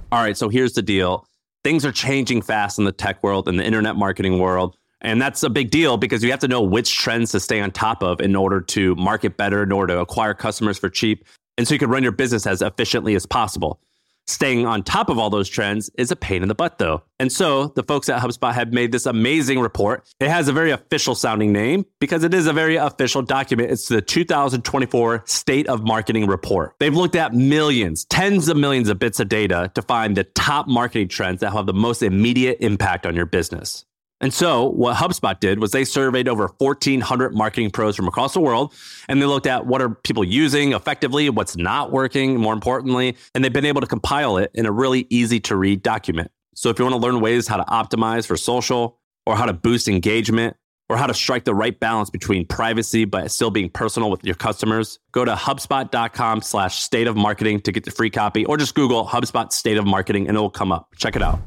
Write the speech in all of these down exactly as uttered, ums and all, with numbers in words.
All right, so here's the deal. Things are changing fast in the tech world and the internet marketing world. And that's a big deal because you have to know which trends to stay on top of in order to market better, in order to acquire customers for cheap, and so you can run your business as efficiently as possible. Staying on top of all those trends is a pain in the butt, though. And so the folks at HubSpot have made this amazing report. It has a very official sounding name because it is a very official document. It's the two thousand twenty-four State of Marketing Report. They've looked at millions, tens of millions of bits of data to find the top marketing trends that have the most immediate impact on your business. And so what HubSpot did was they surveyed over fourteen hundred marketing pros from across the world, and they looked at what are people using effectively, what's not working, more importantly, and they've been able to compile it in a really easy to read document. So if you want to learn ways how to optimize for social, or how to boost engagement, or how to strike the right balance between privacy but still being personal with your customers, go to HubSpot.com slash state of marketing to get the free copy, or just Google HubSpot State of Marketing and it will come up. Check it out.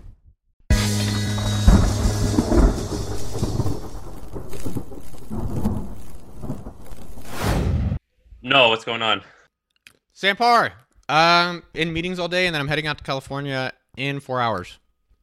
No, what's going on? Sam Parr, um, in meetings all day, and then I'm heading out to California in four hours.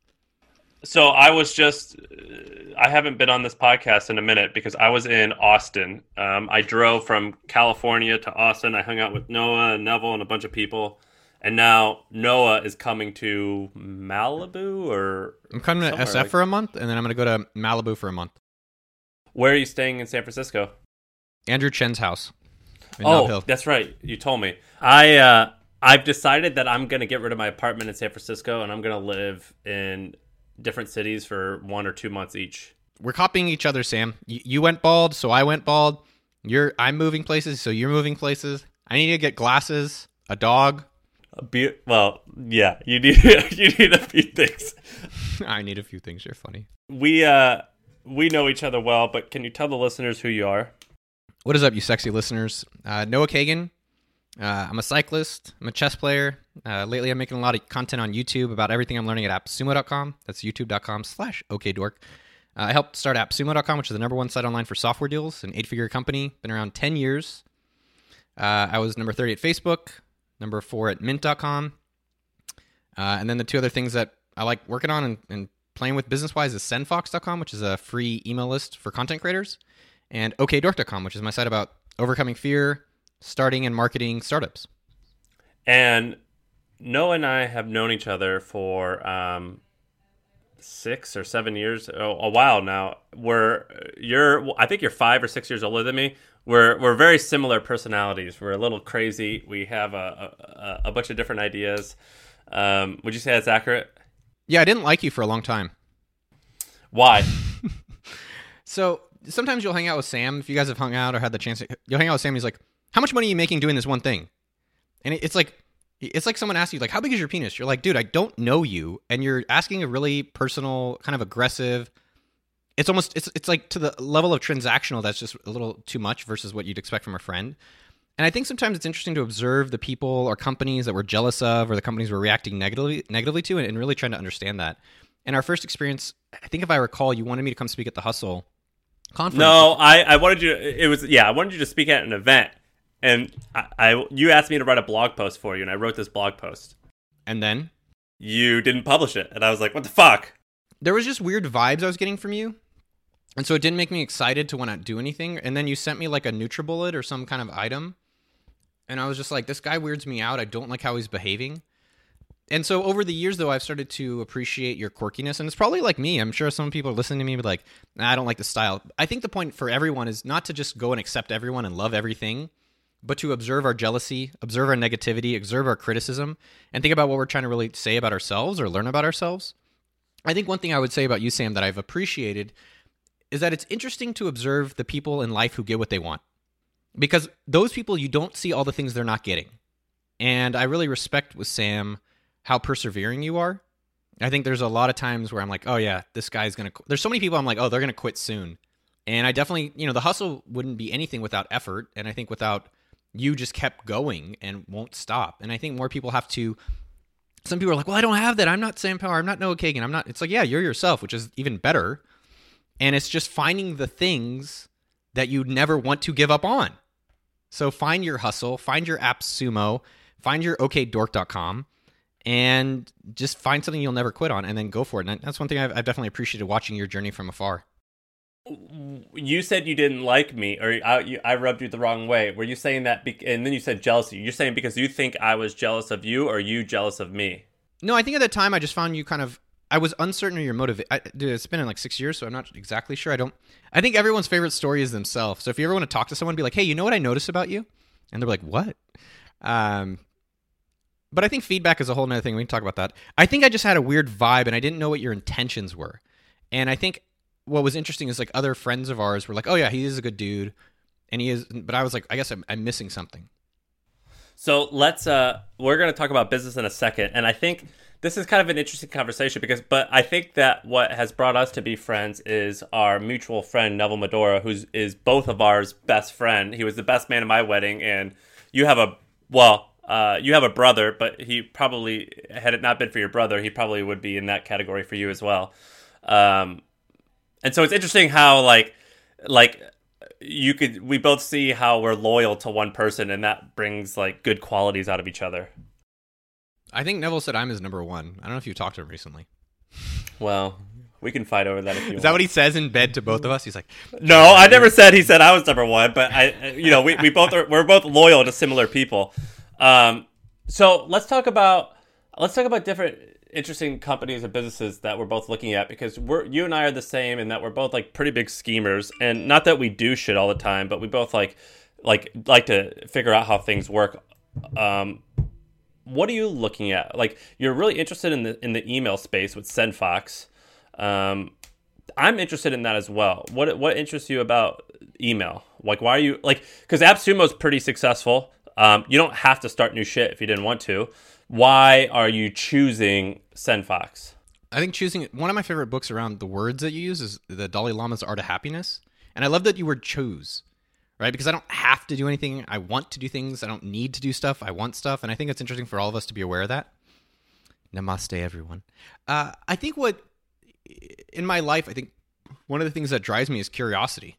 So I was just, I haven't been on this podcast in a minute because I was in Austin. Um, I drove from California to Austin. I hung out with Noah and Neville and a bunch of people. And now Noah is coming to Malibu or I'm coming to S F like... for a month, and then I'm going to go to Malibu for a month. Where are you staying in San Francisco? Andrew Chen's house. Oh, that's right. You told me. I, uh, I've decided that I'm going to get rid of my apartment in San Francisco, and I'm going to live in different cities for one or two months each. We're copying each other, Sam. You, you went bald, so I went bald. You're I'm moving places, so you're moving places. I need to get glasses, a dog. A be- well, yeah, you need you need a few things. I need a few things. You're funny. We uh we know each other well, but can you tell the listeners who you are? What is up, you sexy listeners? Uh, Noah Kagan. Uh, I'm a cyclist. I'm a chess player. Uh, lately, I'm making a lot of content on YouTube about everything I'm learning at appsumo dot com. That's youtube.com slash okdork. Uh, I helped start appsumo dot com, which is the number one site online for software deals, an eight-figure company. Been around ten years. Uh, I was number thirty at Facebook, number four at mint dot com. Uh, and then the two other things that I like working on and, and playing with business-wise is sendfox dot com, which is a free email list for content creators, and okdork dot com, which is my site about overcoming fear, starting and marketing startups. And Noah and I have known each other for um, six or seven years, a, a while now. We're you're, I think you're five or six years older than me. We're we're very similar personalities. We're a little crazy. We have a a, a bunch of different ideas. Um, would you say that's accurate? Yeah, I didn't like you for a long time. Why? So sometimes you'll hang out with Sam. If you guys have hung out or had the chance, to, you'll hang out with Sam. And he's like, "How much money are you making doing this one thing?" And it's like, it's like someone asks you, like, "How big is your penis?" You're like, "Dude, I don't know you," and you're asking a really personal, kind of aggressive. It's almost, it's it's like to the level of transactional that's just a little too much versus what you'd expect from a friend. And I think sometimes it's interesting to observe the people or companies that we're jealous of, or the companies we're reacting negatively negatively to, and, and really trying to understand that. And our first experience, I think if I recall, you wanted me to come speak at the Hustle conference. No, I, I wanted you. It was yeah, I wanted you to speak at an event, and I, I you asked me to write a blog post for you, and I wrote this blog post. And then you didn't publish it, and I was like, "What the fuck?" There was just weird vibes I was getting from you, and so it didn't make me excited to want to do anything. And then you sent me like a NutriBullet or some kind of item, and I was just like, "This guy weirds me out. I don't like how he's behaving." And so over the years, though, I've started to appreciate your quirkiness. And it's probably like me. I'm sure some people are listening to me, but like, nah, I don't like the style. I think the point for everyone is not to just go and accept everyone and love everything, but to observe our jealousy, observe our negativity, observe our criticism, and think about what we're trying to really say about ourselves or learn about ourselves. I think one thing I would say about you, Sam, that I've appreciated is that it's interesting to observe the people in life who get what they want. Because those people, you don't see all the things they're not getting. And I really respect with Sam how persevering you are. I think there's a lot of times where I'm like, oh yeah, this guy's going to, there's so many people I'm like, oh, they're going to quit soon. And I definitely, you know, the hustle wouldn't be anything without effort. And I think without, you just kept going and won't stop. And I think more people have to, some people are like, well, I don't have that. I'm not Sam Parr. I'm not Noah Kagan. I'm not, it's like, yeah, you're yourself, which is even better. And it's just finding the things that you never want to give up on. So find your hustle, find your AppSumo, find your okdork dot com. and just find something you'll never quit on and then go for it. And that's one thing I've, I've definitely appreciated watching your journey from afar. You said you didn't like me, or I, you, I rubbed you the wrong way. Were you saying that? Be- and then you said jealousy. You're saying because you think I was jealous of you, or are you jealous of me? No, I think at the time I just found you kind of. I was uncertain of your motive. I, dude, it's been in like six years, so I'm not exactly sure. I don't. I think everyone's favorite story is themselves. So if you ever want to talk to someone, be like, "Hey, you know what I noticed about you?" And they're like, "What?" Um, but I think feedback is a whole other thing. We can talk about that. I think I just had a weird vibe, and I didn't know what your intentions were. And I think what was interesting is like other friends of ours were like, "Oh yeah, he is a good dude," and he is. But I was like, I guess I'm, I'm missing something. So let's. Uh, we're going to talk about business in a second, and I think this is kind of an interesting conversation because, but I think that what has brought us to be friends is our mutual friend Neville Medora, who's is both of ours best friend. He was the best man at my wedding, and you have a well, uh, you have a brother, but he probably had it not been for your brother, he probably would be in that category for you as well. Um, And so it's interesting how like like you could we both see how we're loyal to one person, and that brings like good qualities out of each other. I think Neville said I'm his number one. I don't know if you talked to him recently. Well, we can fight over that if you want. Is that what he says in bed to both of us? He's like, no, I never said he said I was number one, but I you know we, we both are we're both loyal to similar people. Um, so let's talk about let's talk about different interesting companies and businesses that we're both looking at, because we're you and I are the same in that we're both like pretty big schemers, and not that we do shit all the time, but we both like like like to figure out how things work. Um, what are you looking at? Like, you're really interested in the in the email space with SendFox. Um, I'm interested in that as well. What what interests you about email? Like, why are you like? Because AppSumo's pretty successful. Um, you don't have to start new shit if you didn't want to. Why are you choosing SendFox? I think choosing one of my favorite books around the words that you use is the Dalai Lama's Art of Happiness. And I love that you word choose, right? Because I don't have to do anything. I want to do things. I don't need to do stuff. I want stuff. And I think it's interesting for all of us to be aware of that. Namaste, everyone. Uh, I think what, in my life, I think one of the things that drives me is curiosity.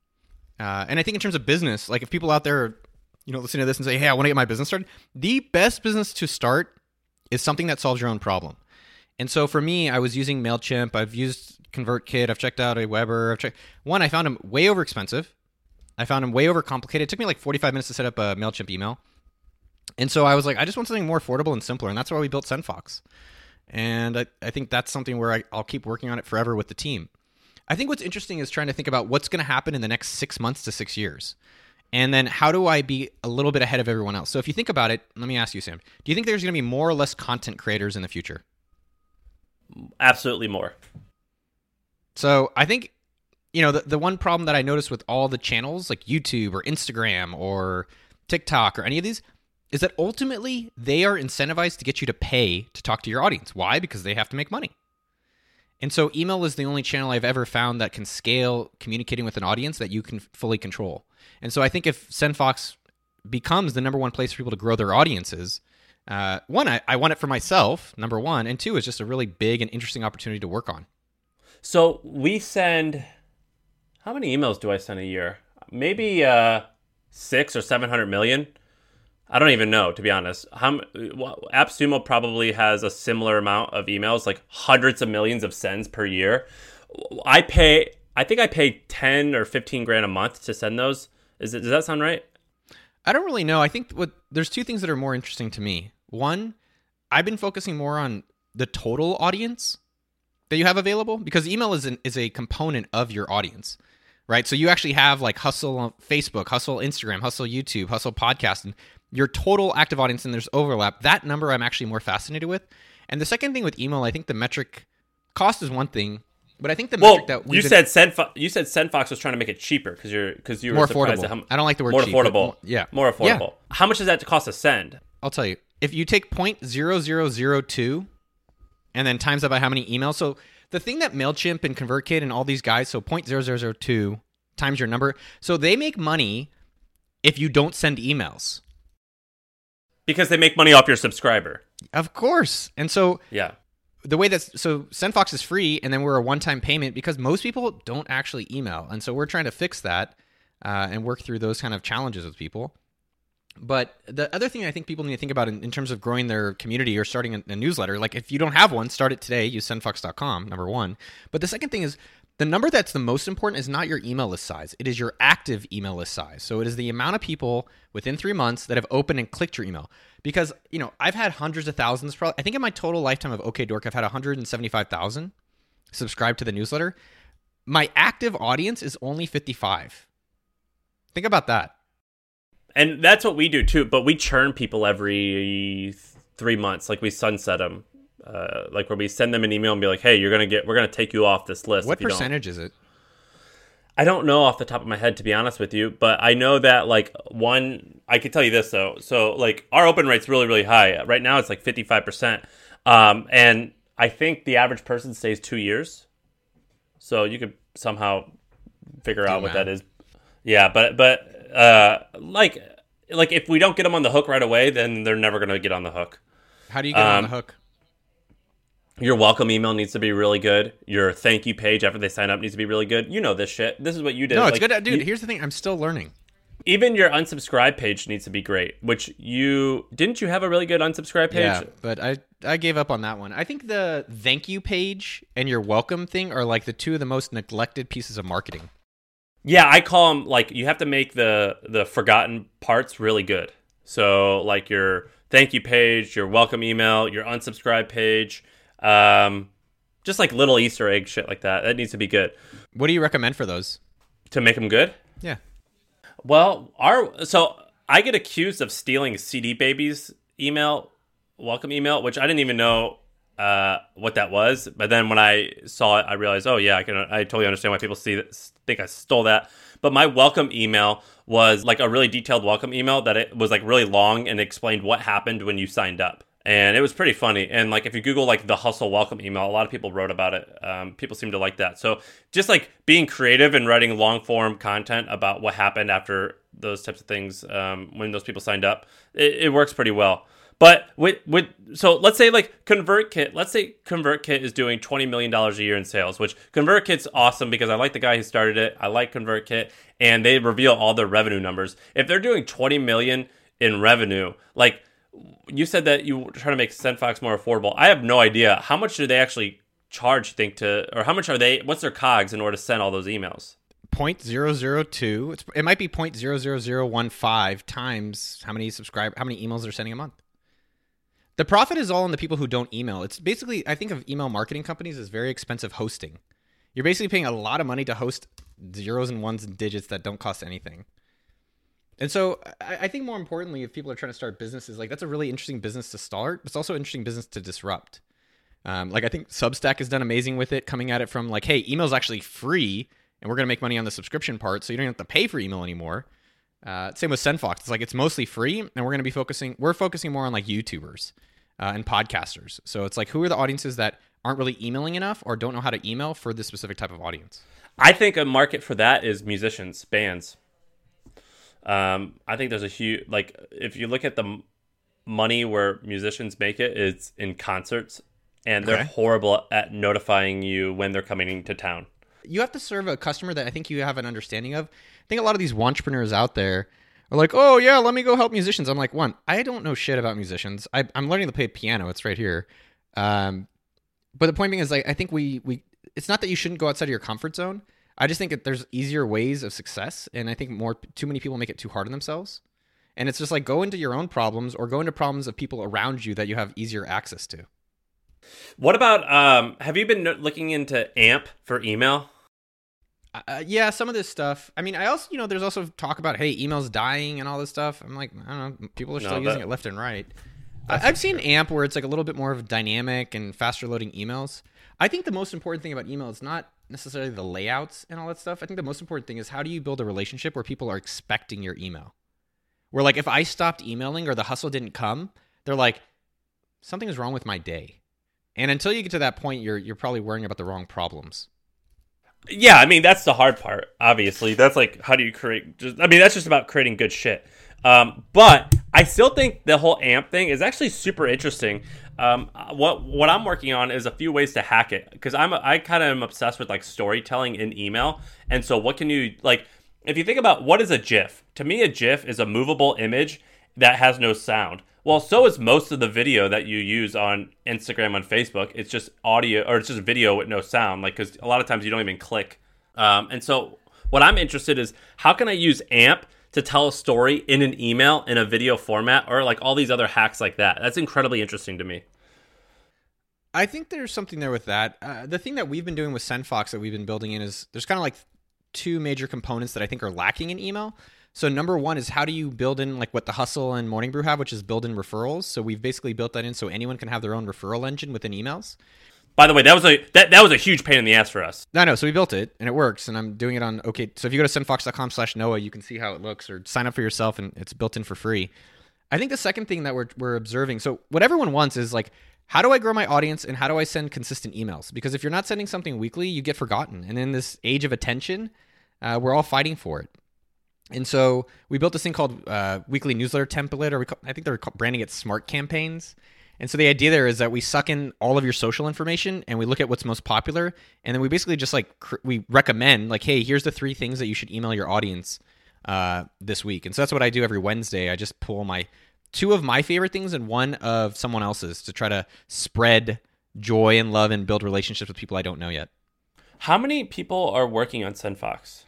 Uh, and I think in terms of business, like if people out there are, you know, listen to this and say, hey, I want to get my business started. The best business to start is something that solves your own problem. And so for me, I was using MailChimp. I've used ConvertKit. I've checked out Aweber. I've checked one. I found them way over expensive. I found them way over complicated. It took me like forty-five minutes to set up a MailChimp email. And so I was like, I just want something more affordable and simpler. And that's why we built SendFox. And I, I think that's something where I, I'll keep working on it forever with the team. I think what's interesting is trying to think about what's going to happen in the next six months to six years. And then how do I be a little bit ahead of everyone else? So if you think about it, let me ask you, Sam, do you think there's going to be more or less content creators in the future? Absolutely more. So I think, you know, the, the one problem that I noticed with all the channels like YouTube or Instagram or TikTok or any of these is that ultimately they are incentivized to get you to pay to talk to your audience. Why? Because they have to make money. And so email is the only channel I've ever found that can scale communicating with an audience that you can fully control. And so I think if SendFox becomes the number one place for people to grow their audiences, uh, one, I, I want it for myself, number one, and two, is just a really big and interesting opportunity to work on. So we send, how many emails do I send a year? Maybe uh, six or seven hundred million. I don't even know, to be honest. How, well, AppSumo probably has a similar amount of emails, like hundreds of millions of sends per year. I pay, I think I pay ten or fifteen grand a month to send those. Is it, does that sound right? I don't really know. I think what there's two things that are more interesting to me. One, I've been focusing more on the total audience that you have available, because email is an, is a component of your audience, right? So you actually have like Hustle on Facebook, Hustle Instagram, Hustle YouTube, Hustle Podcast, and your total active audience, and there's overlap. That number I'm actually more fascinated with. And the second thing with email, I think the metric cost is one thing, but I think the well, metric that we you said Sendfo- you said SendFox was trying to make it cheaper because you're because you were more surprised affordable. At how, I don't like the word more cheap, affordable. more, yeah, more affordable. Yeah. How much does that cost to send? I'll tell you. If you take zero point zero zero zero two and then times that by how many emails, so the thing that MailChimp and ConvertKit and all these guys, so zero point zero zero zero two times your number, so they make money if you don't send emails. Because they make money off your subscriber. Of course. And so yeah, the way that's, so SendFox is free, and then we're a one-time payment because most people don't actually email. And so we're trying to fix that uh, and work through those kind of challenges with people. But the other thing I think people need to think about in, in terms of growing their community or starting a, a newsletter, like if you don't have one, start it today. Use send fox dot com, number one. But the second thing is the number that's the most important is not your email list size. It is your active email list size. So it is the amount of people within three months that have opened and clicked your email. Because, you know, I've had hundreds of thousands. Probably, I think in my total lifetime of OkDork, I've had one hundred seventy-five thousand subscribe to the newsletter. My active audience is only fifty-five. Think about that. And that's what we do too, but we churn people every three months. Like we sunset them. Uh, like where we send them an email and be like, hey, you're going to get, we're going to take you off this list. What if you percentage don't. is it? I don't know off the top of my head, to be honest with you, but I know that like one, I could tell you this though. So like our open rate's really, really high. Right now it's like fifty-five percent. Um, and I think the average person stays two years. So you could somehow figure out what that is. Yeah. But, but, uh, like, like if we don't get them on the hook right away, then they're never going to get on the hook. How do you get um, on the hook? Your welcome email needs to be really good. Your thank you page after they sign up needs to be really good. You know this shit. This is what you did. No, it's like, good. Dude, you, here's the thing. I'm still learning. Even your unsubscribe page needs to be great, which you... Didn't you have a really good unsubscribe page? Yeah, but I, I gave up on that one. I think the thank you page and your welcome thing are like the two of the most neglected pieces of marketing. Yeah, I call them, like, you have to make the, the forgotten parts really good. So, like, your thank you page, your welcome email, your unsubscribe page... Um, just like little Easter egg shit like that. That needs to be good. What do you recommend for those? To make them good? Yeah. Well, our so I get accused of stealing C D Baby's email, welcome email, which I didn't even know uh, what that was. But then when I saw it, I realized, oh yeah, I can. I totally understand why people see that, think I stole that. But my welcome email was like a really detailed welcome email that it was like really long and explained what happened when you signed up. And it was pretty funny. And like if you Google like the Hustle welcome email, a lot of people wrote about it. Um, people seem to like that. So just like being creative and writing long form content about what happened after those types of things um, when those people signed up, it, it works pretty well. But with with so let's say like ConvertKit, let's say ConvertKit is doing twenty million dollars a year in sales, which ConvertKit's awesome because I like the guy who started it. I like ConvertKit, and they reveal all their revenue numbers. If they're doing twenty million dollars in revenue, like you said that you were trying to make SendFox more affordable. I have no idea. How much do they actually charge, you think, to, or how much are they, what's their cogs in order to send all those emails? zero point zero zero two. It's, it might be zero point zero zero zero one five times how many subscribe, how many emails they're sending a month. The profit is all on the people who don't email. It's basically, I think of email marketing companies as very expensive hosting. You're basically paying a lot of money to host zeros and ones and digits that don't cost anything. And so I, I think more importantly, if people are trying to start businesses, like that's a really interesting business to start, but it's also an interesting business to disrupt. Um, like I think Substack has done amazing with it, coming at it from like, hey, email's actually free and we're going to make money on the subscription part, so you don't have to pay for email anymore. Uh, same with SendFox. It's like it's mostly free, and we're going to be focusing, we're focusing more on like YouTubers uh, and podcasters. So it's like, who are the audiences that aren't really emailing enough or don't know how to email for this specific type of audience? I think a market for that is musicians, bands. Um, I think there's a huge, like, if you look at the m- money where musicians make it, it's in concerts, and they're Okay. horrible at notifying you when they're coming into town. You have to serve a customer that I think you have an understanding of. I think a lot of these entrepreneurs out there are like, oh yeah, let me go help musicians. I'm like, one, I don't know shit about musicians. I, I'm learning to play piano. It's right here. Um, but the point being is, like, I think we we it's not that you shouldn't go outside of your comfort zone. I just think that there's easier ways of success, and I think more too many people make it too hard on themselves. And it's just like, go into your own problems or go into problems of people around you that you have easier access to. What about, um, have you been no- looking into AMP for email? Uh, yeah, some of this stuff. I mean, I also, you know, there's also talk about, hey, email's dying and all this stuff. I'm like, I don't know, people are No, still that- using it left and right. I, I've seen AMP where it's like a little bit more of dynamic and faster loading emails. I think the most important thing about email is not necessarily the layouts and all that stuff. I think the most important thing is, how do you build a relationship where people are expecting your email? Where like, if I stopped emailing or the hustle didn't come, they're like, something is wrong with my day. And until you get to that point, you're you're probably worrying about the wrong problems. Yeah, I mean, that's the hard part, obviously. That's like, how do you create, just, I mean, that's just about creating good shit. Um, but I still think the whole AMP thing is actually super interesting. Um, what what I'm working on is a few ways to hack it, because I'm I kind of am obsessed with like storytelling in email. And so what can you, like, if you think about what is a GIF, to me a GIF is a movable image, that has no sound. Well, so is most of the video that you use on Instagram, on Facebook. It's just audio, or it's just video with no sound. Like, because a lot of times you don't even click. Um, and so what I'm interested is, how can I use AMP to tell a story in an email in a video format, or like all these other hacks like that? That's incredibly interesting to me. I think there's something there with that. Uh, the thing that we've been doing with SendFox that we've been building in is there's kind of like two major components that I think are lacking in email. So number one is, how do you build in like what the Hustle and Morning Brew have, which is build in referrals. So we've basically built that in so anyone can have their own referral engine within emails. By the way, that was a that, that was a huge pain in the ass for us. I know. So we built it and it works, and I'm doing it on okay. So if you go to sendfox.com slash Noah, you can see how it looks, or sign up for yourself, and it's built in for free. I think the second thing that we're we're observing, so what everyone wants is like, how do I grow my audience and how do I send consistent emails? Because if you're not sending something weekly, you get forgotten. And in this age of attention, uh, we're all fighting for it. And so we built this thing called uh, weekly newsletter template, or we call, I think they're branding it Smart Campaigns. And so the idea there is that we suck in all of your social information and we look at what's most popular. And then we basically just like, cr- we recommend like, hey, here's the three things that you should email your audience uh, this week. And so that's what I do every Wednesday. I just pull my two of my favorite things and one of someone else's to try to spread joy and love and build relationships with people I don't know yet. How many people are working on SendFox?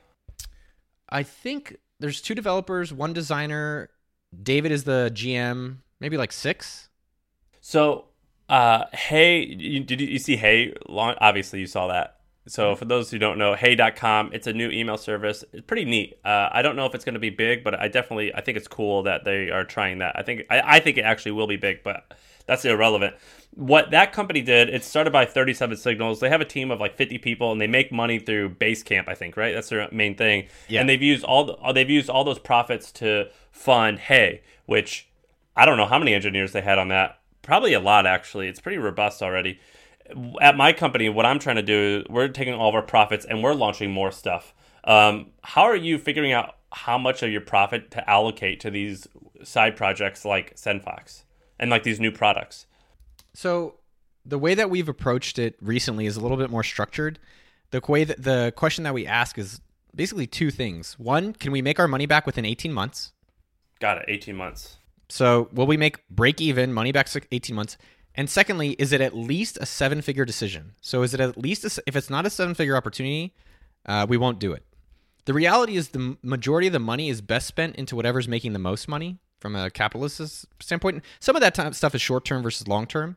I think there's two developers, one designer. David is the G M, maybe like six. So, uh, Hey, you, did you, you see Hey? Long, obviously, you saw that. So for those who don't know, hey dot com, it's a new email service. It's pretty neat. Uh, I don't know if it's going to be big, but I definitely, I think it's cool that they are trying that. I think, I, I think it actually will be big, but that's irrelevant. What that company did, it started by thirty-seven Signals. They have a team of like fifty people, and they make money through Basecamp, I think, right? That's their main thing. Yeah. And they've used all the, they've used all those profits to fund Hey, which I don't know how many engineers they had on that. Probably a lot, actually. It's pretty robust already. At my company, what I'm trying to do, we're taking all of our profits and we're launching more stuff. Um, how are you figuring out how much of your profit to allocate to these side projects like SendFox and like these new products? So the way that we've approached it recently is a little bit more structured. The way that the question that we ask is basically two things. One, can we make our money back within eighteen months? Got it. eighteen months. So will we make break even money back eighteen months? And secondly, is it at least a seven-figure decision? So is it at least, a, if it's not a seven-figure opportunity, uh, we won't do it. The reality is the majority of the money is best spent into whatever's making the most money from a capitalist standpoint. Some of that time, stuff is short-term versus long-term.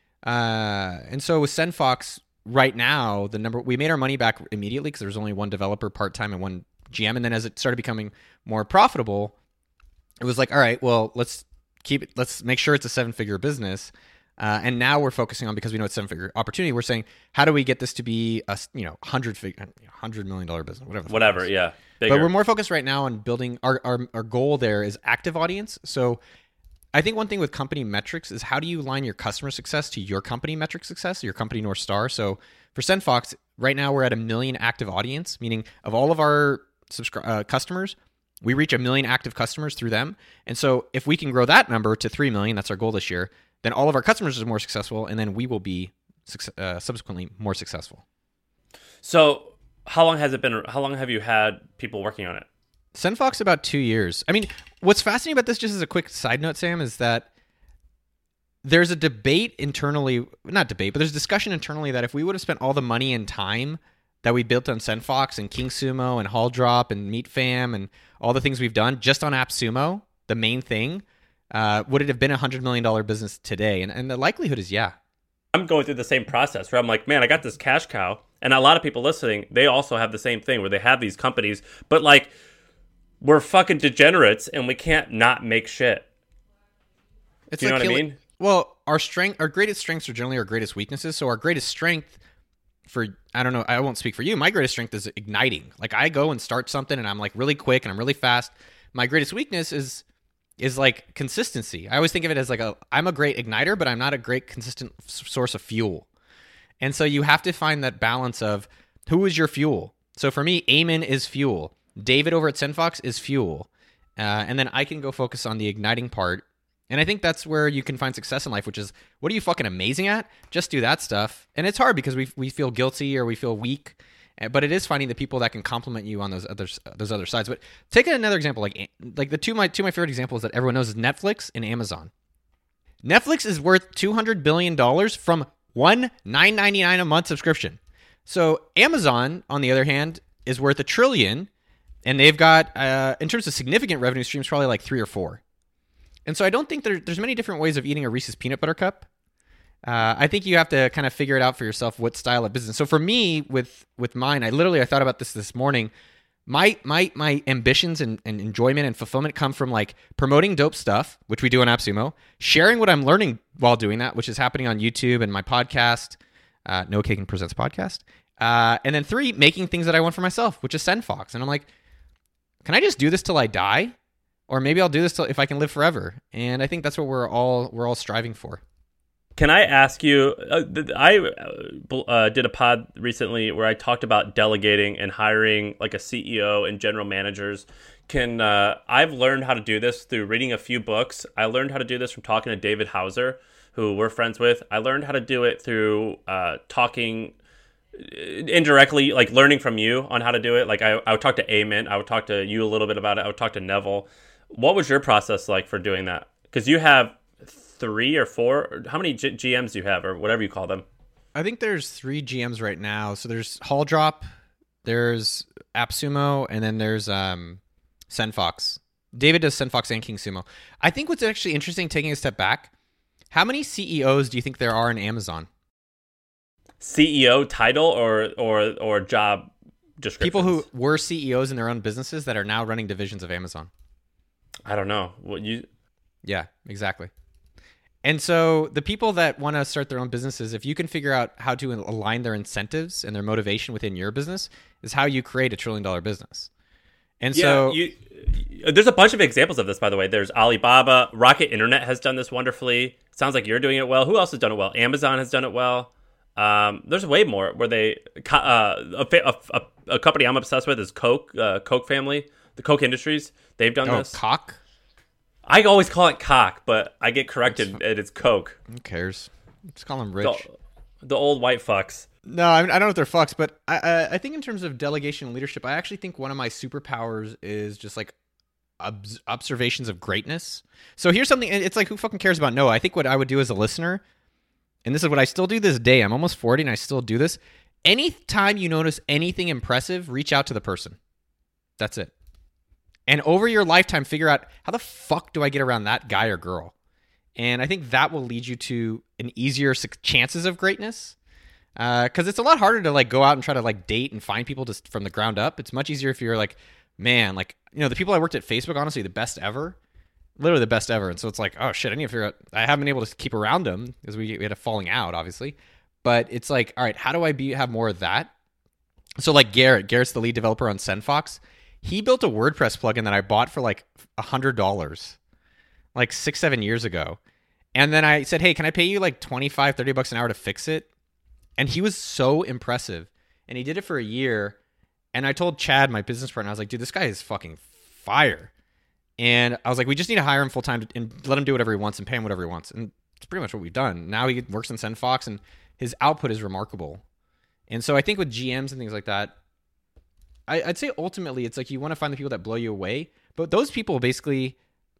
Uh, and so with SendFox, right now, the number we made our money back immediately because there was only one developer part-time and one G M. And then as it started becoming more profitable, it was like, all right, well, let's keep it. Let's make sure it's a seven-figure business. Uh, and now we're focusing on, because we know it's seven-figure opportunity, we're saying, how do we get this to be a you know hundred figure, hundred million dollar business, whatever. Whatever, yeah. Bigger. But we're more focused right now on building our, our our goal there is active audience. So I think one thing with company metrics is, how do you align your customer success to your company metric success, your company North Star? So for SendFox, right now we're at a million active audience, meaning of all of our subscri- uh, customers, we reach a million active customers through them. And so if we can grow that number to three million, that's our goal this year, then all of our customers are more successful, and then we will be uh, subsequently more successful. So how long has it been? How long have you had people working on it? SendFox about two years. I mean, what's fascinating about this, just as a quick side note, Sam, is that there's a debate internally, not debate, but there's discussion internally that if we would have spent all the money and time that we built on SendFox and KingSumo and HaulDrop and MeetFam and all the things we've done just on AppSumo, the main thing, Uh, would it have been a hundred million dollar business today? And and the likelihood is yeah. I'm going through the same process where I'm like, man, I got this cash cow, and a lot of people listening, they also have the same thing where they have these companies, but like, we're fucking degenerates and we can't not make shit. It's Do you like know what killing, I mean? Well, our strength, our greatest strengths are generally our greatest weaknesses. So our greatest strength, for I don't know, I won't speak for you. My greatest strength is igniting. Like I go and start something, and I'm like really quick and I'm really fast. My greatest weakness is. is like consistency. I always think of it as like a, I'm a great igniter, but I'm not a great consistent f- source of fuel. And so you have to find that balance of who is your fuel. So for me, Eamon is fuel. David over at SendFox is fuel. Uh, and then I can go focus on the igniting part. And I think that's where you can find success in life, which is, what are you fucking amazing at? Just do that stuff. And it's hard because we we feel guilty or we feel weak. Uh, But it is finding the people that can complement you on those other those other sides. But take another example, like like the two my two of my favorite examples that everyone knows is Netflix and Amazon. Netflix is worth two hundred billion dollars from one nine ninety-nine a month subscription. So Amazon, on the other hand, is worth a trillion, and they've got, uh, in terms of significant revenue streams, probably like three or four. And so I don't think there, there's many different ways of eating a Reese's peanut butter cup. Uh, I think you have to kind of figure it out for yourself what style of business. So for me, with with mine, I literally I thought about this this morning. My my my ambitions and, and enjoyment and fulfillment come from like promoting dope stuff, which we do on AppSumo, sharing what I'm learning while doing that, which is happening on YouTube and my podcast, uh, No Caking Presents podcast, uh, and then three, making things that I want for myself, which is SendFox. And I'm like, can I just do this till I die, or maybe I'll do this till if I can live forever? And I think that's what we're all we're all striving for. Can I ask you, uh, I uh, did a pod recently where I talked about delegating and hiring like a C E O and general managers. Can uh, I've learned how to do this through reading a few books. I learned how to do this from talking to David Hauser, who we're friends with. I learned how to do it through uh, talking indirectly, like learning from you on how to do it. Like I, I would talk to Eamon. I would talk to you a little bit about it. I would talk to Neville. What was your process like for doing that? Because you have three or four, how many G- GMs do you have, or whatever you call them? I think there's three G Ms right now. So there's Hall Drop, there's AppSumo, and then there's um, SendFox. David does SendFox and KingSumo. I think what's actually interesting, taking a step back, how many C E Os do you think there are in Amazon? C E O title or or or job descriptions? People who were C E Os in their own businesses that are now running divisions of Amazon. I don't know. What you? Yeah, exactly. And so the people that want to start their own businesses, if you can figure out how to align their incentives and their motivation within your business, is how you create a trillion dollar business. And yeah, so you, there's a bunch of examples of this, by the way. There's Alibaba. Rocket Internet has done this wonderfully. Sounds like you're doing it well. Who else has done it well? Amazon has done it well. Um, there's way more where they, uh, a, a, a company I'm obsessed with is Coke, uh, Coke family, the Coke Industries. They've done oh, this. Cock? I always call it cock, but I get corrected and it's Coke. Who cares? Just call them rich. The, the old white fucks. No, I, mean, I don't know if they're fucks, but I, I I think in terms of delegation and leadership, I actually think one of my superpowers is just like ob- observations of greatness. So here's something, it's like, who fucking cares about Noah? I think what I would do as a listener, and this is what I still do this day, I'm almost forty and I still do this. Anytime you notice anything impressive, reach out to the person. That's it. And over your lifetime, figure out, how the fuck do I get around that guy or girl? And I think that will lead you to an easier chances of greatness. Because uh, it's a lot harder to like go out and try to like date and find people just from the ground up. It's much easier if you're like, man, like, you know, the people I worked at Facebook, honestly, the best ever. Literally the best ever. And so it's like, oh shit, I need to figure out, I haven't been able to keep around them because we, we had a falling out, obviously. But it's like, all right, how do I be have more of that? So like Garrett, Garrett's the lead developer on SendFox. He built a WordPress plugin that I bought for like one hundred dollars like six, seven years ago. And then I said, hey, can I pay you like twenty-five, thirty bucks an hour to fix it? And he was so impressive. And he did it for a year. And I told Chad, my business partner, I was like, dude, this guy is fucking fire. And I was like, we just need to hire him full time and let him do whatever he wants and pay him whatever he wants. And it's pretty much what we've done. Now he works in SendFox and his output is remarkable. And so I think with G Ms and things like that, I, I'd say ultimately it's like you want to find the people that blow you away. But those people basically,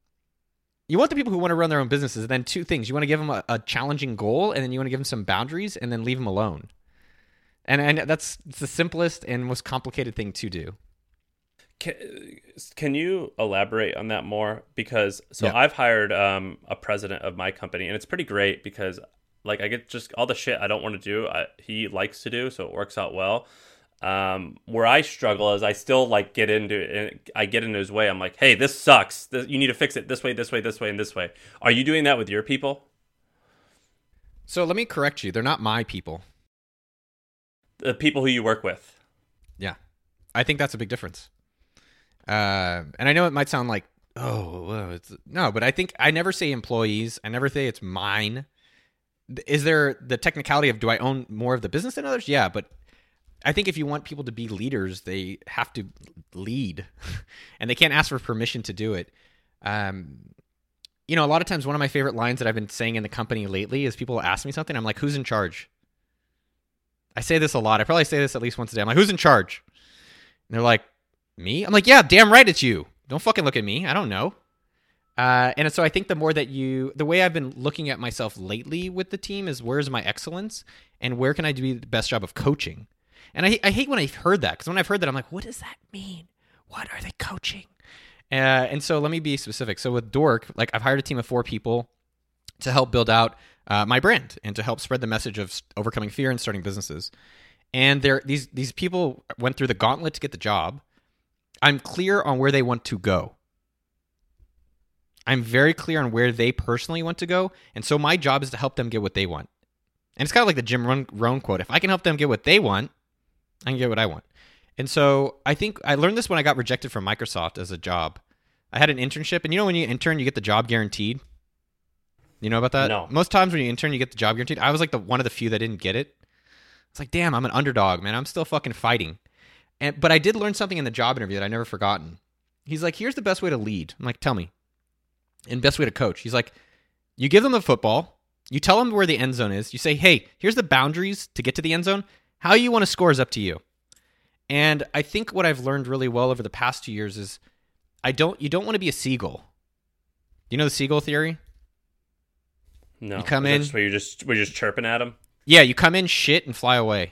you want the people who want to run their own businesses. And then two things. You want to give them a, a challenging goal, and then you want to give them some boundaries, and then leave them alone. And and that's it's the simplest and most complicated thing to do. Can, can you elaborate on that more? Because so yeah. I've hired um, a president of my company, and it's pretty great because like I get just all the shit I don't want to do, I, he likes to do, so it works out well. Um, where I struggle is I still like get into I get into his way. I'm like, hey, this sucks. This, you need to fix it this way, this way, this way, and this way. Are you doing that with your people? So let me correct you. They're not my people. The people who you work with. Yeah, I think that's a big difference. Uh, and I know it might sound like, oh, well, it's, no, but I think I never say employees. I never say it's mine. Is there the technicality of, do I own more of the business than others? Yeah, but I think if you want people to be leaders, they have to lead, and they can't ask for permission to do it. Um, you know, a lot of times one of my favorite lines that I've been saying in the company lately is people ask me something, I'm like, who's in charge? I say this a lot. I probably say this at least once a day. I'm like, who's in charge? And they're like, me? I'm like, yeah, damn right it's you. Don't fucking look at me. I don't know. Uh, and so I think the more that you, the way I've been looking at myself lately with the team is where's my excellence and where can I do the best job of coaching? And I, I hate when I've heard that, because when I've heard that, I'm like, what does that mean? What are they coaching? Uh, and so let me be specific. So with Dork, like I've hired a team of four people to help build out uh, my brand and to help spread the message of overcoming fear and starting businesses. And they're, these these people went through the gauntlet to get the job. I'm clear on where they want to go. I'm very clear on where they personally want to go. And so my job is to help them get what they want. And it's kind of like the Jim Rohn quote. If I can help them get what they want, I can get what I want. And so I think I learned this when I got rejected from Microsoft as a job. I had an internship. And you know when you intern, you get the job guaranteed? You know about that? No. Most times when you intern, you get the job guaranteed. I was like the one of the few that didn't get it. It's like, damn, I'm an underdog, man. I'm still fucking fighting. And But I did learn something in the job interview that I never forgotten. He's like, here's the best way to lead. I'm like, tell me. And best way to coach. He's like, you give them the football. You tell them where the end zone is. You say, hey, here's the boundaries to get to the end zone. How you want to score is up to you. And I think what I've learned really well over the past two years is I don't. you don't want to be a seagull. You know the seagull theory? No. You come Is that in. just where you're just we're just chirping at them. Yeah, you come in, shit, and fly away.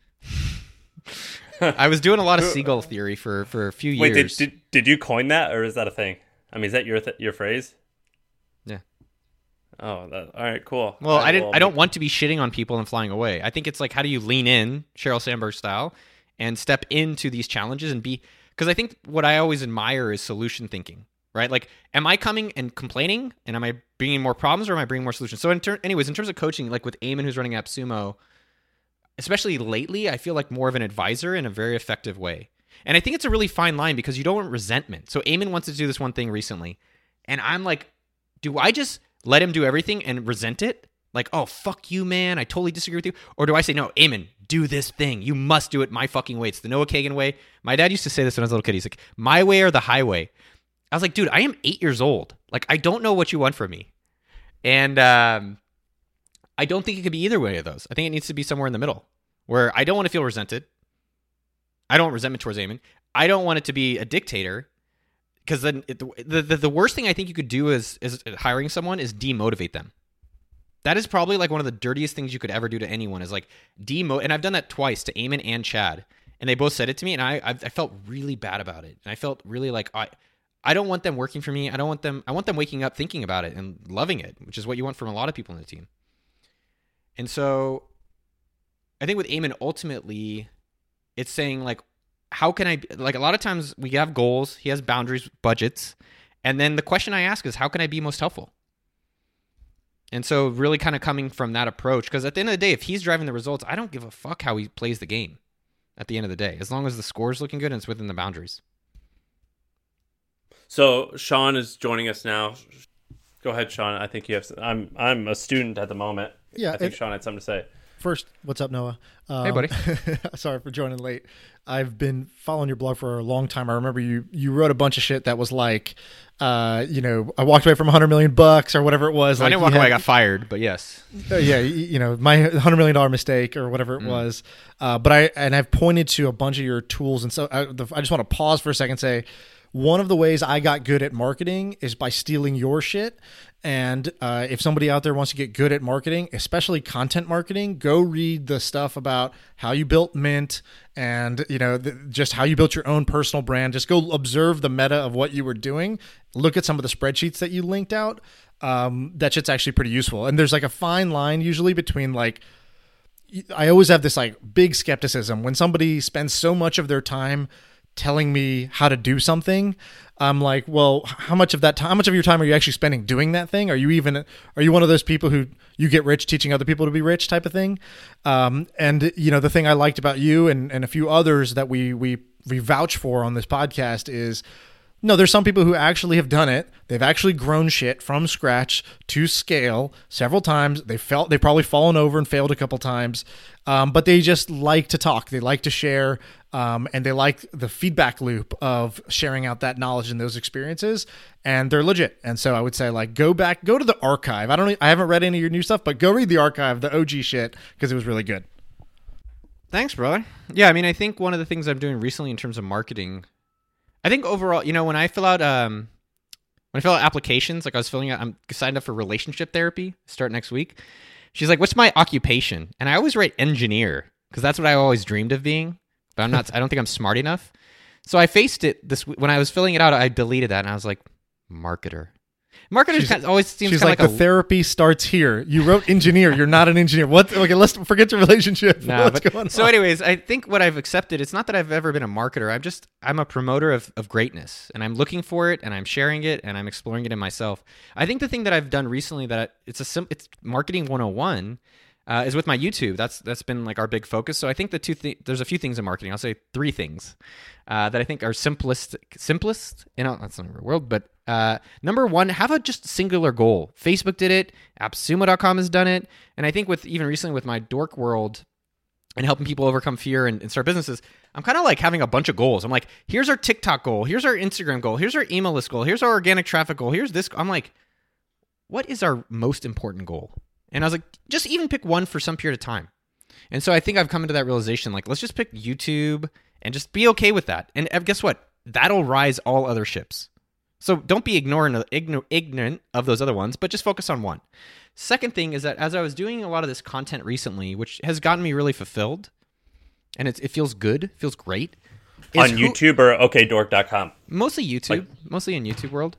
I was doing a lot of seagull theory for, for a few years. Wait, did, did did you coin that, or is that a thing? I mean, is that your th- your phrase? Yeah. Oh, that, all right, cool. Well, I, I didn't. will I don't want to be shitting on people and flying away. I think it's like, how do you lean in, Sheryl Sandberg style, and step into these challenges and be? Because I think what I always admire is solution thinking, right? Like, am I coming and complaining, and am I bringing more problems, or am I bringing more solutions? So, in ter- anyways, in terms of coaching, like with Eamon, who's running AppSumo, especially lately, I feel like more of an advisor in a very effective way. And I think it's a really fine line because you don't want resentment. So Eamon wants to do this one thing recently, and I'm like, do I just let him do everything and resent it? Like, oh, fuck you, man. I totally disagree with you. Or do I say, no, Eamon, do this thing. You must do it my fucking way. It's the Noah Kagan way. My dad used to say this when I was a little kid. He's like, my way or the highway. I was like, dude, I am eight years old. Like, I don't know what you want from me. And um, I don't think it could be either way of those. I think it needs to be somewhere in the middle where I don't want to feel resented. I don't want resentment towards Eamon. I don't want it to be a dictator, because then it, the, the the worst thing I think you could do is, is hiring someone is demotivate them. That is probably like one of the dirtiest things you could ever do to anyone is like demo. And I've done that twice to Eamon and Chad, and they both said it to me, and I I, I felt really bad about it, and I felt really like I I don't want them working for me. I don't want them. I want them waking up thinking about it and loving it, which is what you want from a lot of people in the team. And so, I think with Eamon, ultimately, it's saying like, how can I, like a lot of times we have goals, he has boundaries, budgets, and then the question I ask is, how can I be most helpful? And so really kind of coming from that approach, because at the end of the day, if he's driving the results, I don't give a fuck how he plays the game at the end of the day, as long as the score's looking good and it's within the boundaries. So Sean is joining us now. Go ahead, Sean. I think you have, I'm, I'm a student at the moment. Yeah, I think it- Sean had something to say. First, what's up, Noah? Um, Hey, buddy. Sorry for joining late. I've been following your blog for a long time. I remember you you wrote a bunch of shit that was like, uh, you know, I walked away from a hundred million bucks or whatever it was. I like didn't you walk had- away, I got fired, but yes. Uh, yeah, you, you know, my hundred million dollar mistake or whatever it Mm. was. Uh, but I and I've pointed to a bunch of your tools, and so I, the, I just want to pause for a second and say, one of the ways I got good at marketing is by stealing your shit. And uh, if somebody out there wants to get good at marketing, especially content marketing, go read the stuff about how you built Mint and, you know, the, just how you built your own personal brand. Just go observe the meta of what you were doing. Look at some of the spreadsheets that you linked out. Um, that shit's actually pretty useful. And there's like a fine line usually between like, I always have this like big skepticism when somebody spends so much of their time telling me how to do something. I'm like, well, how much of that time, how much of your time are you actually spending doing that thing? Are you even, are you one of those people who you get rich teaching other people to be rich type of thing? Um, and you know, the thing I liked about you and, and a few others that we, we, we vouch for on this podcast is, no, there's some people who actually have done it. They've actually grown shit from scratch to scale several times. They felt they've probably fallen over and failed a couple times, um, but they just like to talk. They like to share, um, and they like the feedback loop of sharing out that knowledge and those experiences. And they're legit. And so I would say, like, go back, go to the archive. I don't, I haven't read any of your new stuff, but go read the archive, the O G shit, because it was really good. Thanks, brother. Yeah, I mean, I think one of the things I'm doing recently in terms of marketing, I think overall, you know, when I fill out um, when I fill out applications, like I was filling out, I'm signed up for relationship therapy, start next week. She's like, "What's my occupation?" And I always write engineer because that's what I always dreamed of being, but I'm not. I don't think I'm smart enough. So I faced it this when I was filling it out. I deleted that and I was like, marketer. Marketers kind of always seems She's kind like, of like the a, therapy starts here. You wrote engineer. You're not an engineer. What? Okay, let's forget your relationship. Nah, What's but, going so on? anyways, I think what I've accepted, it's not that I've ever been a marketer. I'm just, I'm a promoter of, of greatness and I'm looking for it and I'm sharing it and I'm exploring it in myself. I think the thing that I've done recently that I, it's a sim, it's marketing one oh one uh, is with my YouTube. That's, that's been like our big focus. So I think the two things, there's a few things in marketing. I'll say three things uh, that I think are simplest, simplest, you know, that's not a real word, but Uh, number one, have a just singular goal. Facebook did it. AppSumo dot com has done it. And I think with even recently with my Dork World and helping people overcome fear and, and start businesses, I'm kind of like having a bunch of goals. I'm like, here's our TikTok goal. Here's our Instagram goal. Here's our email list goal. Here's our organic traffic goal. Here's this. I'm like, what is our most important goal? And I was like, just even pick one for some period of time. And so I think I've come into that realization, like, let's just pick YouTube and just be okay with that. And guess what? That'll rise all other ships. So don't be ignorant, ignorant of those other ones, but just focus on one. Second thing is that as I was doing a lot of this content recently, which has gotten me really fulfilled, and it's, it feels good, it feels great. On who, YouTube or okay dork dot com? Mostly YouTube, Like, mostly in YouTube world.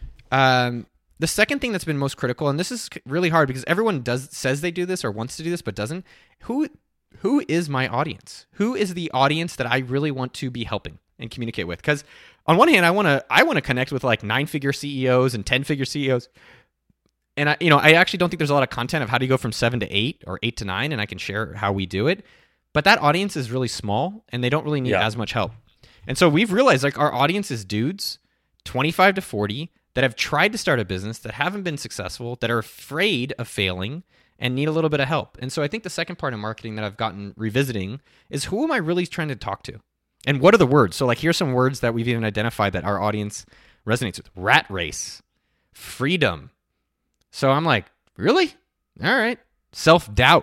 Um, the second thing that's been most critical, and this is really hard because everyone does says they do this or wants to do this but doesn't. Who who is my audience? Who is the audience that I really want to be helping and communicate with? Because on one hand, I want to I want to connect with like nine-figure C E Os and ten-figure C E Os. And I you know, I actually don't think there's a lot of content of how do you go from seven to eight or eight to nine, and I can share how we do it. But that audience is really small and they don't really need Yeah. as much help. And so we've realized like our audience is dudes twenty-five to forty that have tried to start a business that haven't been successful, that are afraid of failing and need a little bit of help. And so I think the second part of marketing that I've gotten revisiting is who am I really trying to talk to? And what are the words? So like here's some words that we've even identified that our audience resonates with. Rat race, freedom. So I'm like, really? All right. Self-doubt.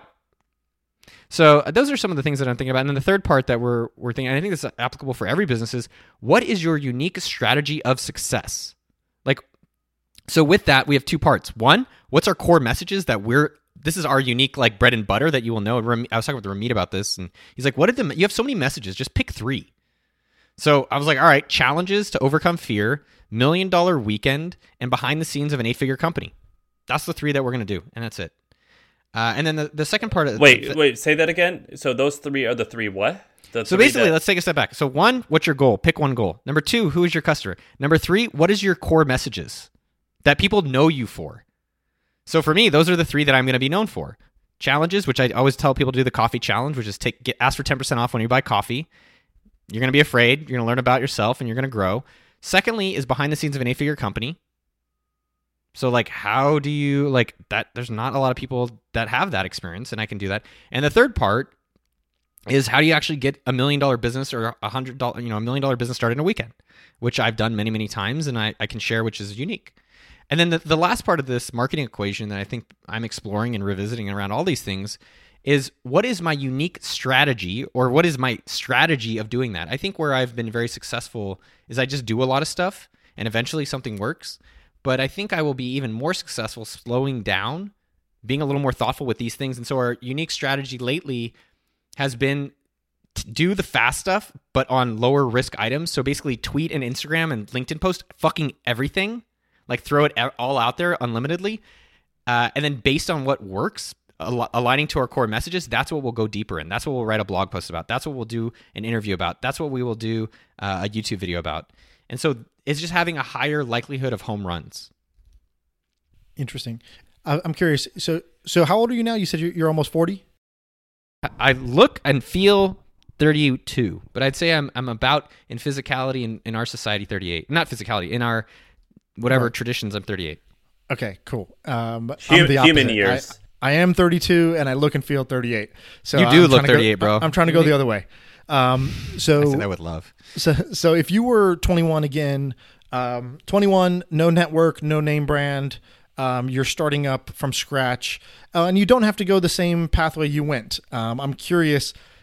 So uh, those are some of the things that I'm thinking about. And then the third part that we're we're thinking, and I think this is applicable for every business, is what is your unique strategy of success? Like, so with that, we have two parts. One, what's our core messages that we're, this is our unique like bread and butter that you will know. Ram- I was talking with Ramit about this, and he's like, what did the, you have so many messages, just pick three. So I was like, all right, challenges to overcome fear, million dollar weekend, and behind the scenes of an eight-figure company. That's the three that we're going to do, and that's it. Uh, and then the, the second part of Wait, the, wait, say that again. So those three are the three what? The So three basically, that- let's take a step back. So one, what's your goal? Pick one goal. Number two, who is your customer? Number three, what is your core messages that people know you for? So for me, those are the three that I'm going to be known for. Challenges, which I always tell people to do the coffee challenge, which is take get ask for ten percent off when you buy coffee. You're going to be afraid. You're going to learn about yourself, and you're going to grow. Secondly is behind the scenes of an eight-figure company. So like, how do you like that? There's not a lot of people that have that experience, and I can do that. And the third part is how do you actually get a million dollar business or a hundred dollar, you know, a million dollar business started in a weekend, which I've done many, many times, and I, I can share, which is unique. And then the, the last part of this marketing equation that I think I'm exploring and revisiting around all these things is what is my unique strategy, or what is my strategy of doing that? I think where I've been very successful is I just do a lot of stuff and eventually something works. But I think I will be even more successful slowing down, being a little more thoughtful with these things. And so our unique strategy lately has been to do the fast stuff, but on lower risk items. So basically tweet and Instagram and LinkedIn post fucking everything, like throw it all out there unlimitedly. Uh, and then based on what works, al- aligning to our core messages, that's what we'll go deeper in. That's what we'll write a blog post about. That's what we'll do an interview about. That's what we will do uh, a YouTube video about. And so it's just having a higher likelihood of home runs. Interesting. I- I'm curious. So, so how old are you now? You said you're, you're almost forty. I look and feel thirty-two, but I'd say I'm I'm about in physicality in, in our society thirty-eight. Not physicality, in our whatever Right. traditions, I'm thirty-eight. Okay, cool. Um, Hum- I'm the human opposite. years. I, I am thirty-two, and I look and feel thirty-eight. So You do I'm look trying to go- thirty-eight, bro. I'm trying to go the other way. Um, so I said I would love. So, so if you were twenty-one again, um, twenty-one, no network, no name brand, um, you're starting up from scratch, uh, and you don't have to go the same pathway you went. Um, I'm curious,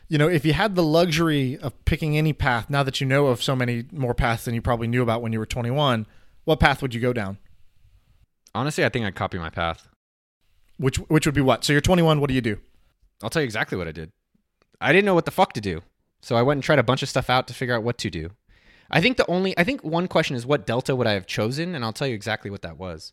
you know, if you had the luxury of picking any path, now that you know of so many more paths than you probably knew about when you were twenty-one, what path would you go down? Honestly, I think I'd copy my path. Which which would be what? So you're twenty-one, what do you do? I'll tell you exactly what I did. I didn't know what the fuck to do. So I went and tried a bunch of stuff out to figure out what to do. I think the only, I think one question is what delta would I have chosen? And I'll tell you exactly what that was.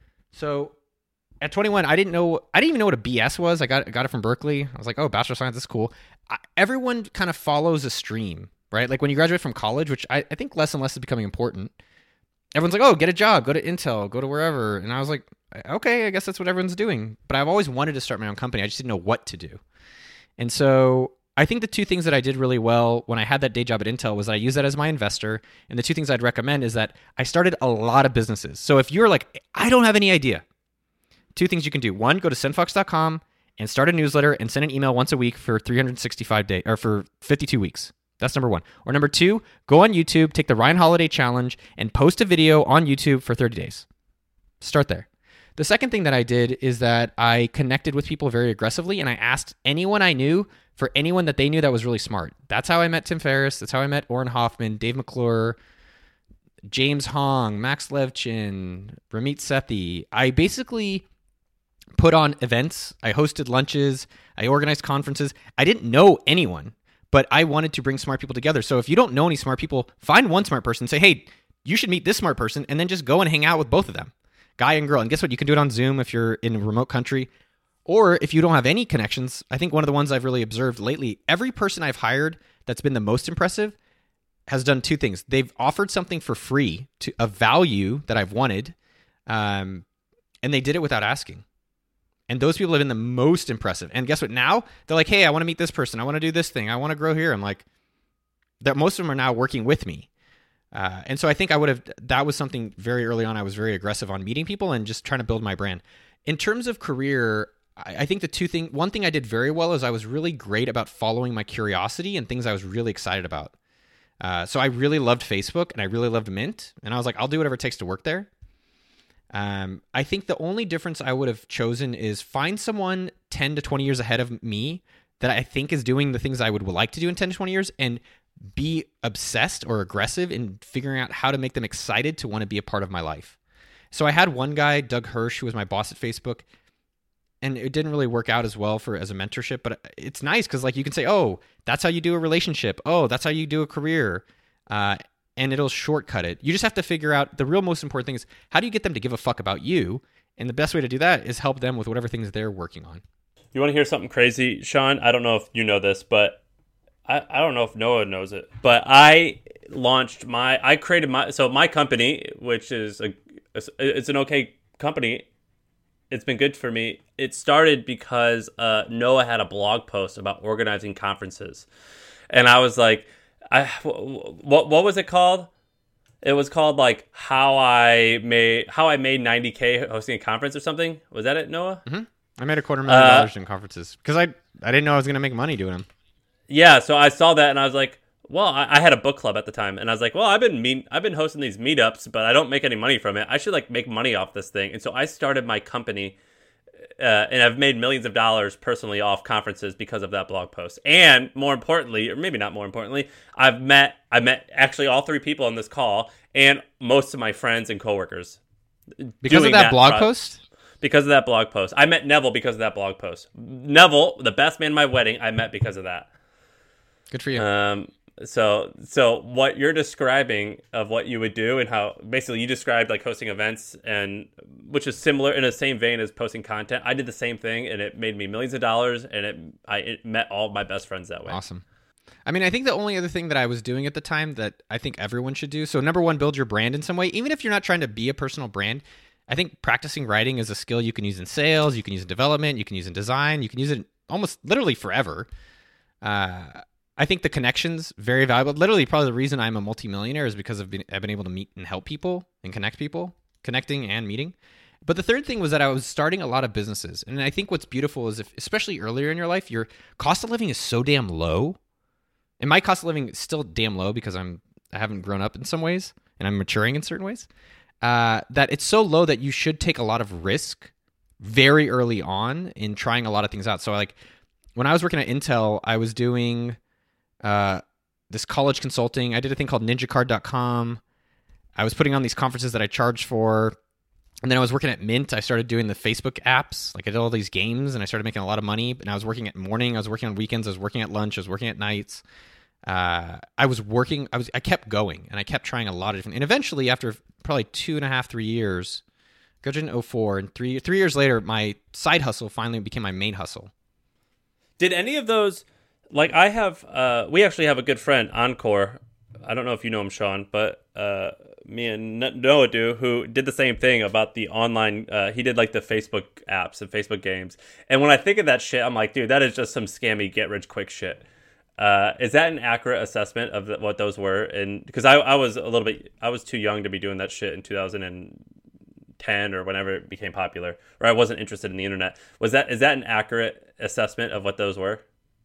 So at twenty-one, I didn't know, I didn't even know what a B S was. I got, I got it from Berkeley. I was like, oh, Bachelor of Science is cool. I, everyone kind of follows a stream, right? Like when you graduate from college, which I, I think less and less is becoming important. Everyone's like, oh, get a job, go to Intel, go to wherever. And I was like, okay, I guess that's what everyone's doing. But I've always wanted to start my own company. I just didn't know what to do. And so I think the two things that I did really well when I had that day job at Intel was that I used that as my investor. And the two things I'd recommend is that I started a lot of businesses. So if you're like, I don't have any idea, two things you can do. One, go to send fox dot com and start a newsletter and send an email once a week for three hundred sixty-five days or for fifty-two weeks. That's number one. Or number two, go on YouTube, take the Ryan Holiday Challenge and post a video on YouTube for thirty days. Start there. The second thing that I did is that I connected with people very aggressively and I asked anyone I knew for anyone that they knew that was really smart. That's how I met Tim Ferriss. That's how I met Orrin Hoffman, Dave McClure, James Hong, Max Levchin, Ramit Sethi. I basically put on events. I hosted lunches. I organized conferences. I didn't know anyone, but I wanted to bring smart people together. So if you don't know any smart people, find one smart person, say, hey, you should meet this smart person, and then just go and hang out with both of them, guy and girl. And guess what? You can do it on Zoom if you're in a remote country. Or if you don't have any connections, I think one of the ones I've really observed lately, every person I've hired that's been the most impressive has done two things. They've offered something for free, to a value that I've wanted, um, and they did it without asking. And those people have been the most impressive. And guess what? Now they're like, hey, I want to meet this person. I want to do this thing. I want to grow here. I'm like, that most of them are now working with me. Uh, and so I think I would have, that was something very early on. I was very aggressive on meeting people and just trying to build my brand. In terms of career, I, I think the two thing, one thing I did very well is I was really great about following my curiosity and things I was really excited about. Uh, so I really loved Facebook and I really loved Mint. And I was like, I'll do whatever it takes to work there. Um, I think the only difference I would have chosen is find someone ten to twenty years ahead of me that I think is doing the things I would like to do in ten to twenty years and be obsessed or aggressive in figuring out how to make them excited to want to be a part of my life. So I had one guy, Doug Hirsch, who was my boss at Facebook, and it didn't really work out as well for as a mentorship, but it's nice because like you can say, oh, that's how you do a relationship. Oh, that's how you do a career. Uh, and it'll shortcut it. You just have to figure out, the real most important thing is how do you get them to give a fuck about you? And the best way to do that is help them with whatever things they're working on. You want to hear something crazy, Sean? I don't know if you know this, but I, I don't know if Noah knows it, but I launched my, I created my, so my company, which is a, it's an okay company. It's been good for me. It started because uh, Noah had a blog post about organizing conferences. And I was like, I, what what was it called? It was called like how I made how I made ninety K hosting a conference or something. Was that it, Noah? Mm-hmm. I made a quarter million uh, dollars in conferences because I I didn't know I was going to make money doing them. Yeah, so I saw that and I was like, well, I, I had a book club at the time, and I was like, well, I've been mean, I've been hosting these meetups, but I don't make any money from it. I should like make money off this thing, and so I started my company. Uh, and I've made millions of dollars personally off conferences because of that blog post. And more importantly, or maybe not more importantly, I've met I met actually all three people on this call and most of my friends and coworkers. Because of that, that blog pro- post? Because of that blog post. I met Neville because of that blog post. Neville, the best man at my wedding, I met because of that. Good for you. Um, so so what you're describing of what you would do and how basically you described like hosting events, and which is similar in the same vein as posting content. I did the same thing and it made me millions of dollars, and it I it met all of my best friends that way. Awesome. I mean, I think the only other thing that I was doing at the time that I think everyone should do. So number one, build your brand in some way. Even if you're not trying to be a personal brand, I think practicing writing is a skill you can use in sales, you can use in development, you can use in design, you can use it almost literally forever. Uh, I think the connections, very valuable. Literally, probably the reason I'm a multimillionaire is because I've been, I've been able to meet and help people and connect people, connecting and meeting. But the third thing was that I was starting a lot of businesses. And I think what's beautiful is if, especially earlier in your life, your cost of living is so damn low. And my cost of living is still damn low because I'm, I haven't grown up in some ways and I'm maturing in certain ways, uh, that it's so low that you should take a lot of risk very early on in trying a lot of things out. So like, when I was working at Intel, I was doing uh, this college consulting. I did a thing called ninja card dot com. I was putting on these conferences that I charged for. And then I was working at Mint. I started doing the Facebook apps. Like I did all these games and I started making a lot of money. And I was working at morning. I was working on weekends. I was working at lunch. I was working at nights. Uh, I was working. I was. I kept going and I kept trying a lot of different. And eventually, after probably two and a half, three years, graduated in oh four, and three three years later, my side hustle finally became my main hustle. Did any of those, like I have, uh, we actually have a good friend, Encore. I don't know if you know him, Sean, but uh, me and Noah do, who did the same thing about the online, uh, he did like the Facebook apps and Facebook games. And when I think of that shit, I'm like, dude, that is just some scammy get rich quick shit. Uh, is that an accurate assessment of the, what those were? And because I, I was a little bit, I was too young to be doing that shit in two thousand ten or whenever it became popular, or I wasn't interested in the internet. Was that, is that an accurate assessment of what those were?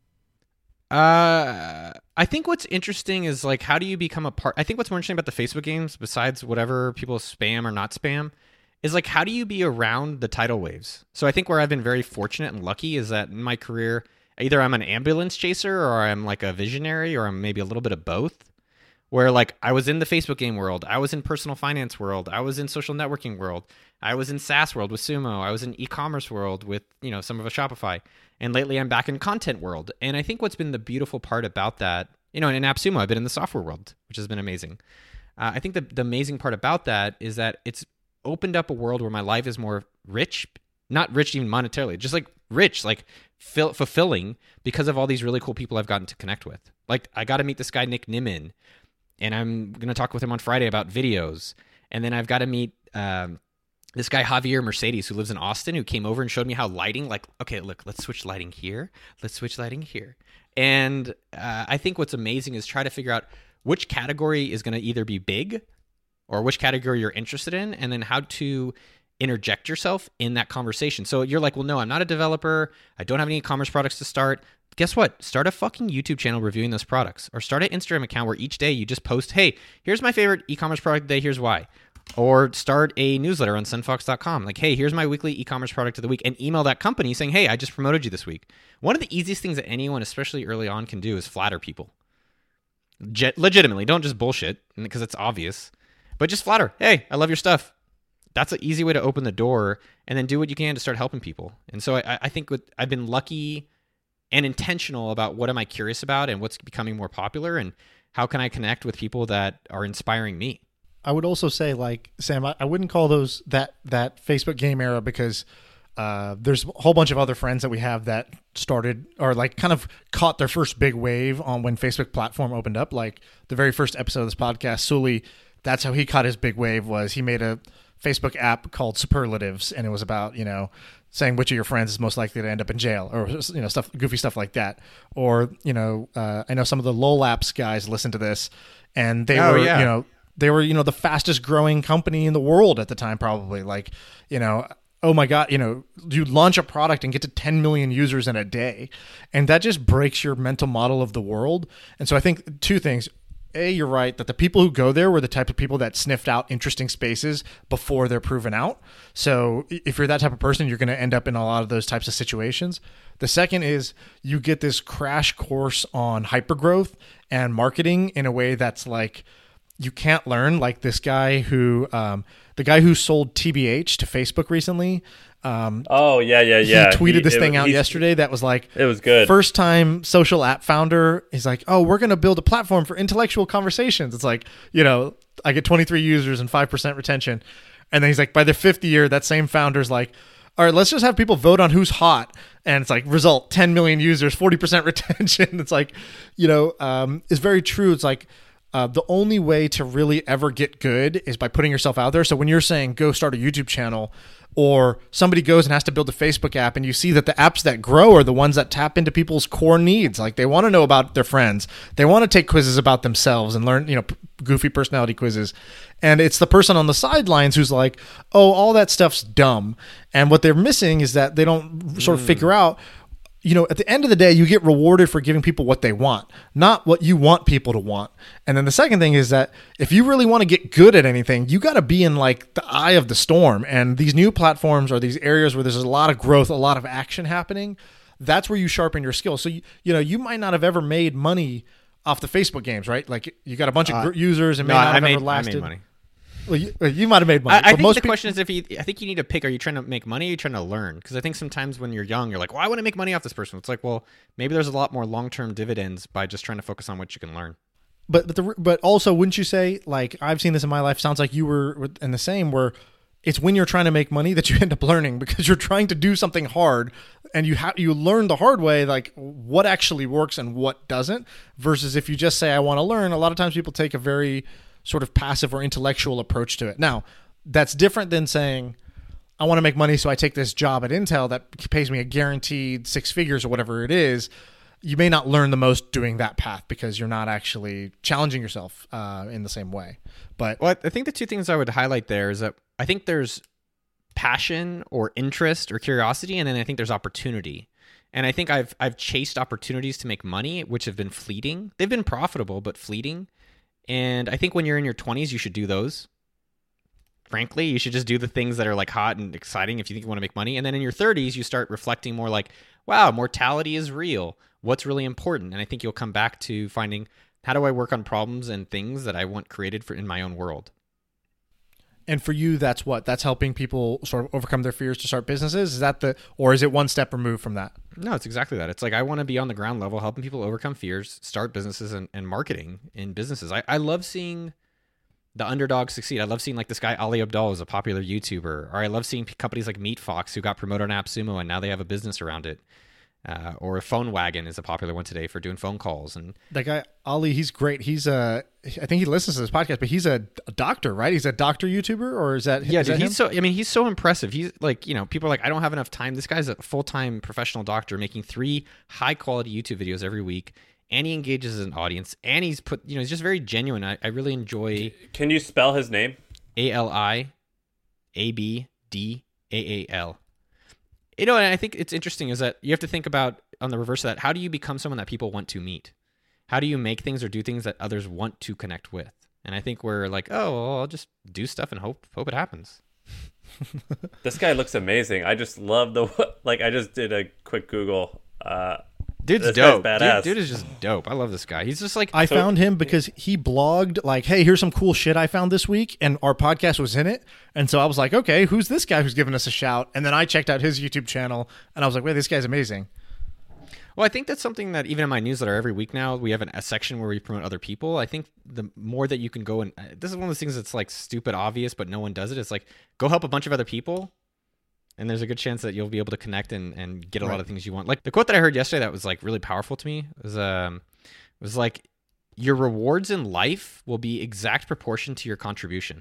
Uh, I think what's interesting is like, how do you become a part? I think what's more interesting about the Facebook games, besides whatever people spam or not spam, is like, how do you be around the tidal waves? So I think where I've been very fortunate and lucky is that in my career, either I'm an ambulance chaser or I'm like a visionary or I'm maybe a little bit of both. Where like I was in the Facebook game world, I was in personal finance world, I was in social networking world, I was in SaaS world with Sumo, I was in e-commerce world with, you know, some of a Shopify, and lately I'm back in content world. And I think what's been the beautiful part about that, you know, in AppSumo, I've been in the software world, which has been amazing. Uh, I think the the amazing part about that is that it's opened up a world where my life is more rich, not rich even monetarily, just like rich, like fill, fulfilling because of all these really cool people I've gotten to connect with. Like I got to meet this guy, Nick Nimmin. And I'm going to talk with him on Friday about videos. And then I've got to meet um, this guy, Javier Mercedes, who lives in Austin, who came over and showed me how lighting, like, okay, look, let's switch lighting here. Let's switch lighting here. And uh, I think what's amazing is try to figure out which category is going to either be big or which category you're interested in, and then how to interject yourself in that conversation. So you're like, well, no, I'm not a developer. I don't have any e-commerce products to start. Guess what? Start a fucking YouTube channel reviewing those products, or start an Instagram account where each day you just post, hey, here's my favorite e-commerce product today, here's why. Or start a newsletter on Sunfox dot com. Like, hey, here's my weekly e-commerce product of the week, and email that company saying, hey, I just promoted you this week. One of the easiest things that anyone, especially early on, can do is flatter people. Je- legitimately, don't just bullshit, because it's obvious, but just flatter. Hey, I love your stuff. That's an easy way to open the door, and then do what you can to start helping people. And so I, I think with, I've been lucky and intentional about what am I curious about and what's becoming more popular, and how can I connect with people that are inspiring me. I would also say, like, Sam, I, I wouldn't call those that that Facebook game era, because uh, there's a whole bunch of other friends that we have that started or like kind of caught their first big wave on when Facebook platform opened up. Like the very first episode of this podcast, Sully, that's how he caught his big wave, was he made a Facebook app called Superlatives, and it was about, you know, saying which of your friends is most likely to end up in jail, or, you know, stuff, goofy stuff like that. Or, you know, uh, I know some of the LOL apps guys listen to this, and they Oh, were, yeah. you know, they were, you know, the fastest growing company in the world at the time, probably. Like, you know, oh my God, you know, you launch a product and get to ten million users in a day, and that just breaks your mental model of the world. And so I think two things. A, you're right that the people who go there were the type of people that sniffed out interesting spaces before they're proven out. So if you're that type of person, you're going to end up in a lot of those types of situations. The second is you get this crash course on hypergrowth and marketing in a way that's like, you can't learn. Like this guy who, um, the guy who sold T B H to Facebook recently. Um, oh yeah, yeah, yeah. He tweeted he, this it, thing out he, yesterday that was like, it was good. First time social app founder. He's like, oh, we're going to build a platform for intellectual conversations. It's like, you know, I get twenty-three users and five percent retention. And then he's like, by the fifth year, that same founder's like, all right, let's just have people vote on who's hot. And it's like, result, ten million users, forty percent retention. It's like, you know, um, it's very true. It's like, Uh, the only way to really ever get good is by putting yourself out there. So when you're saying go start a YouTube channel, or somebody goes and has to build a Facebook app, and you see that the apps that grow are the ones that tap into people's core needs. Like they want to know about their friends. They want to take quizzes about themselves and learn, you know, p- goofy personality quizzes. And it's the person on the sidelines who's like, oh, all that stuff's dumb. And what they're missing is that they don't sort of Mm. figure out, you know, at the end of the day, you get rewarded for giving people what they want, not what you want people to want. And then the second thing is that if you really want to get good at anything, you got to be in like the eye of the storm. And these new platforms are these areas where there's a lot of growth, a lot of action happening. that's where you sharpen your skills. So you, you know, you might not have ever made money off the Facebook games, right? Like you got a bunch of Uh, gr- users and may No, not I have made, ever I lasted. made money. Well, you, well, you might have made money. I, I but think most the people, question is if you. I think you need to pick. Are you trying to make money? Or are you trying to learn? Because I think sometimes when you're young, you're like, "Well, I want to make money off this person." It's like, well, maybe there's a lot more long term dividends by just trying to focus on what you can learn. but but the but also, wouldn't you say, like I've seen this in my life? Sounds like you were in the same, where it's when you're trying to make money that you end up learning because you're trying to do something hard, and you have you learn the hard way, like what actually works and what doesn't. Versus if you just say, "I want to learn," a lot of times people take a very sort of passive or intellectual approach to it. Now, that's different than saying, I want to make money, so I take this job at Intel that pays me a guaranteed six figures or whatever it is. You may not learn the most doing that path because you're not actually challenging yourself uh, in the same way. But Well, I think the two things I would highlight there is that I think there's passion or interest or curiosity, and then I think there's opportunity. And I think I've I've chased opportunities to make money, which have been fleeting. They've been profitable, but fleeting. And I think when you're in your twenties, you should do those. Frankly, you should just do the things that are like hot and exciting if you think you want to make money. And then in your thirties, you start reflecting more like, wow, mortality is real. What's really important? And I think you'll come back to finding, how do I work on problems and things that I want created for in my own world? and for you, that's what that's helping people sort of overcome their fears to start businesses. Is that the or is it one step removed from that? No, it's exactly that. It's like I want to be on the ground level, helping people overcome fears, start businesses and, and marketing in businesses. I, I love seeing the underdog succeed. I love seeing like this guy Ali Abdaal is a popular YouTuber, or I love seeing companies like MeatFox who got promoted on AppSumo and now they have a business around it. Uh, or a Phone Wagon is a popular one today for doing phone calls. And That guy Ali, he's great. He's a I think he listens to this podcast, but he's a, a doctor, right? He's a doctor YouTuber, or is that yeah, is dude, that him? he's so. I mean, he's so impressive. He's like, you know, people are like, I don't have enough time. This guy's a full time professional doctor making three high quality YouTube videos every week, and he engages an audience, and he's put, you know, he's just very genuine. I, I really enjoy. Can you spell his name? A L I A B D A A L. You know, and I think it's interesting is that you have to think about on the reverse of that. How do you become someone that people want to meet? How do you make things or do things that others want to connect with? And I think we're like, oh, well, I'll just do stuff and hope hope it happens. This guy looks amazing. I just love the like. I just did a quick Google. Uh, Dude's This guy's dope. Dude, badass. dude is just dope. I love this guy. He's just like I So- found him because he blogged like, hey, here's some cool shit I found this week, and our podcast was in it. And so I was like, okay, who's this guy who's giving us a shout? And then I checked out his YouTube channel, and I was like, wait, this guy's amazing. Well, I think that's something that even in my newsletter every week now, we have an, a section where we promote other people. I think the more that you can go and uh, this is one of those things that's like stupid obvious, but no one does it. It's like go help a bunch of other people, and there's a good chance that you'll be able to connect and, and get a lot Right. of things you want. Like the quote that I heard yesterday that was like really powerful to me was um was like your rewards in life will be exact proportion to your contribution.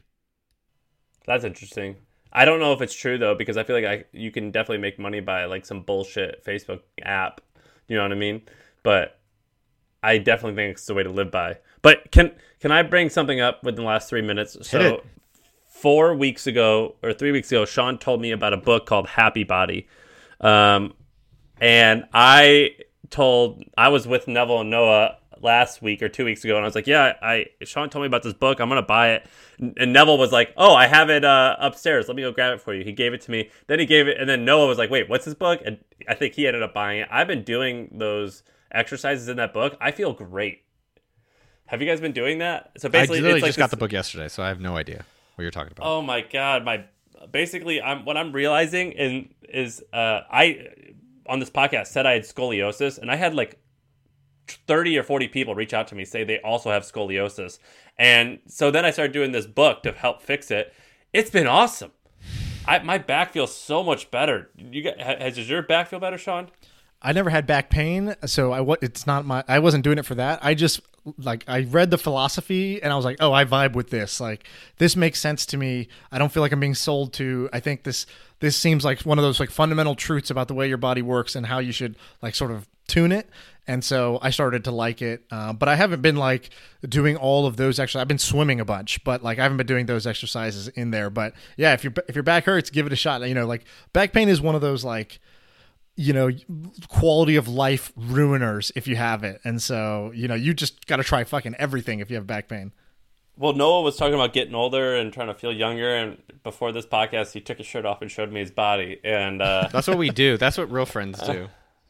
That's interesting. I don't know if it's true though, because I feel like I you can definitely make money by like some bullshit Facebook app. You know what I mean? But I definitely think it's the way to live by. But can can I bring something up within the last three minutes? So it. four weeks ago or three weeks ago, Sean told me about a book called Happy Body. Um, and I told I was with Neville and Noah last week or two weeks ago, and I was like, yeah, I Sean told me about this book. I'm gonna buy it. And Neville was like, oh, I have it uh, upstairs. Let me go grab it for you. He gave it to me. Then he gave it, and then Noah was like, wait, what's this book? And I think he ended up buying it. I've been doing those exercises in that book. I feel great. Have you guys been doing that? So I basically, literally it's like just got this- the book yesterday, so I have no idea what you're talking about. Oh my god, my basically, I'm what I'm realizing and is uh, I on this podcast said I had scoliosis, and I had like thirty or forty people reach out to me say they also have scoliosis, and so then I started doing this book to help fix it. It's been awesome. I my back feels so much better. You got has does your back feel better, Sean? I never had back pain, so I wa- it's not my I wasn't doing it for that. I just like I read the philosophy and I was like, "Oh, I vibe with this. Like this makes sense to me. I don't feel like I'm being sold to. I think this this seems like one of those like fundamental truths about the way your body works and how you should like sort of tune it." And so I started to like it. Uh, but I haven't been like doing all of those exercises. I've been swimming a bunch, but like I haven't been doing those exercises in there. But yeah, if your if your back hurts, give it a shot. You know, like back pain is one of those like you know, quality of life ruiners if you have it. And so, you know, you just got to try fucking everything if you have back pain. Well, Noah was talking about getting older and trying to feel younger, and before this podcast, he took his shirt off and showed me his body, and uh, That's what we do. That's what real friends do.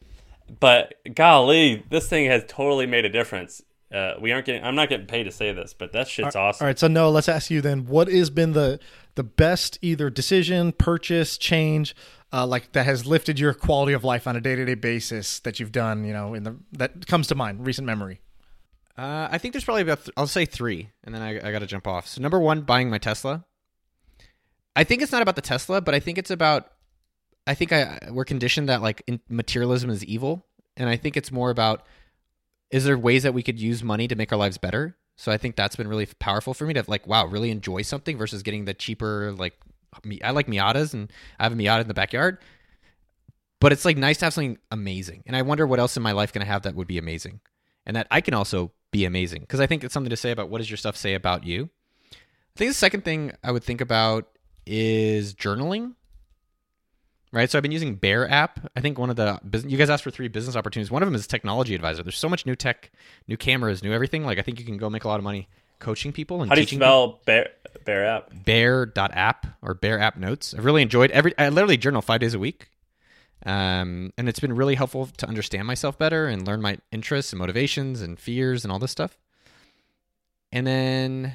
but golly, this thing has totally made a difference. Uh, we aren't getting. I'm not getting paid to say this, but that shit's awesome. All right, so Noah, let's ask you then. What has been the the best either decision, purchase, change, uh, like that has lifted your quality of life on a day to day basis that you've done? You know, in the that comes to mind, recent memory. Uh, I think there's probably about, th- I'll say three, and then I, I got to jump off. So number one, buying my Tesla. I think it's not about the Tesla, but I think it's about, I think I we're conditioned that like in, materialism is evil. And I think it's more about, is there ways that we could use money to make our lives better? So I think that's been really powerful for me to like, wow, really enjoy something versus getting the cheaper, like, I like Miatas and I have a Miata in the backyard. But it's like nice to have something amazing. And I wonder what else in my life can I have that would be amazing? And that I can also be amazing. Because I think it's something to say about what does your stuff say about you. I think the second thing I would think about is journaling. Right? So I've been using Bear app. I think one of the, you guys asked for three business opportunities. One of them is Technology Advisor. There's so much new tech, new cameras, new everything. Like I think you can go make a lot of money coaching people and How do you teaching spell Bear, Bear app? Bear dot app or Bear app notes. I've really enjoyed every, I literally journal five days a week. Um, and it's been really helpful to understand myself better and learn my interests and motivations and fears and all this stuff. And then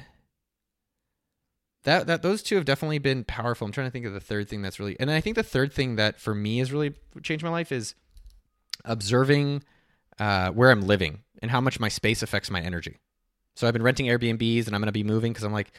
that that those two have definitely been powerful. I'm trying to think of the third thing that's really, and I think the third thing that for me has really changed my life is observing uh, where I'm living and how much my space affects my energy. So I've been renting Airbnbs and I'm going to be moving because I'm like,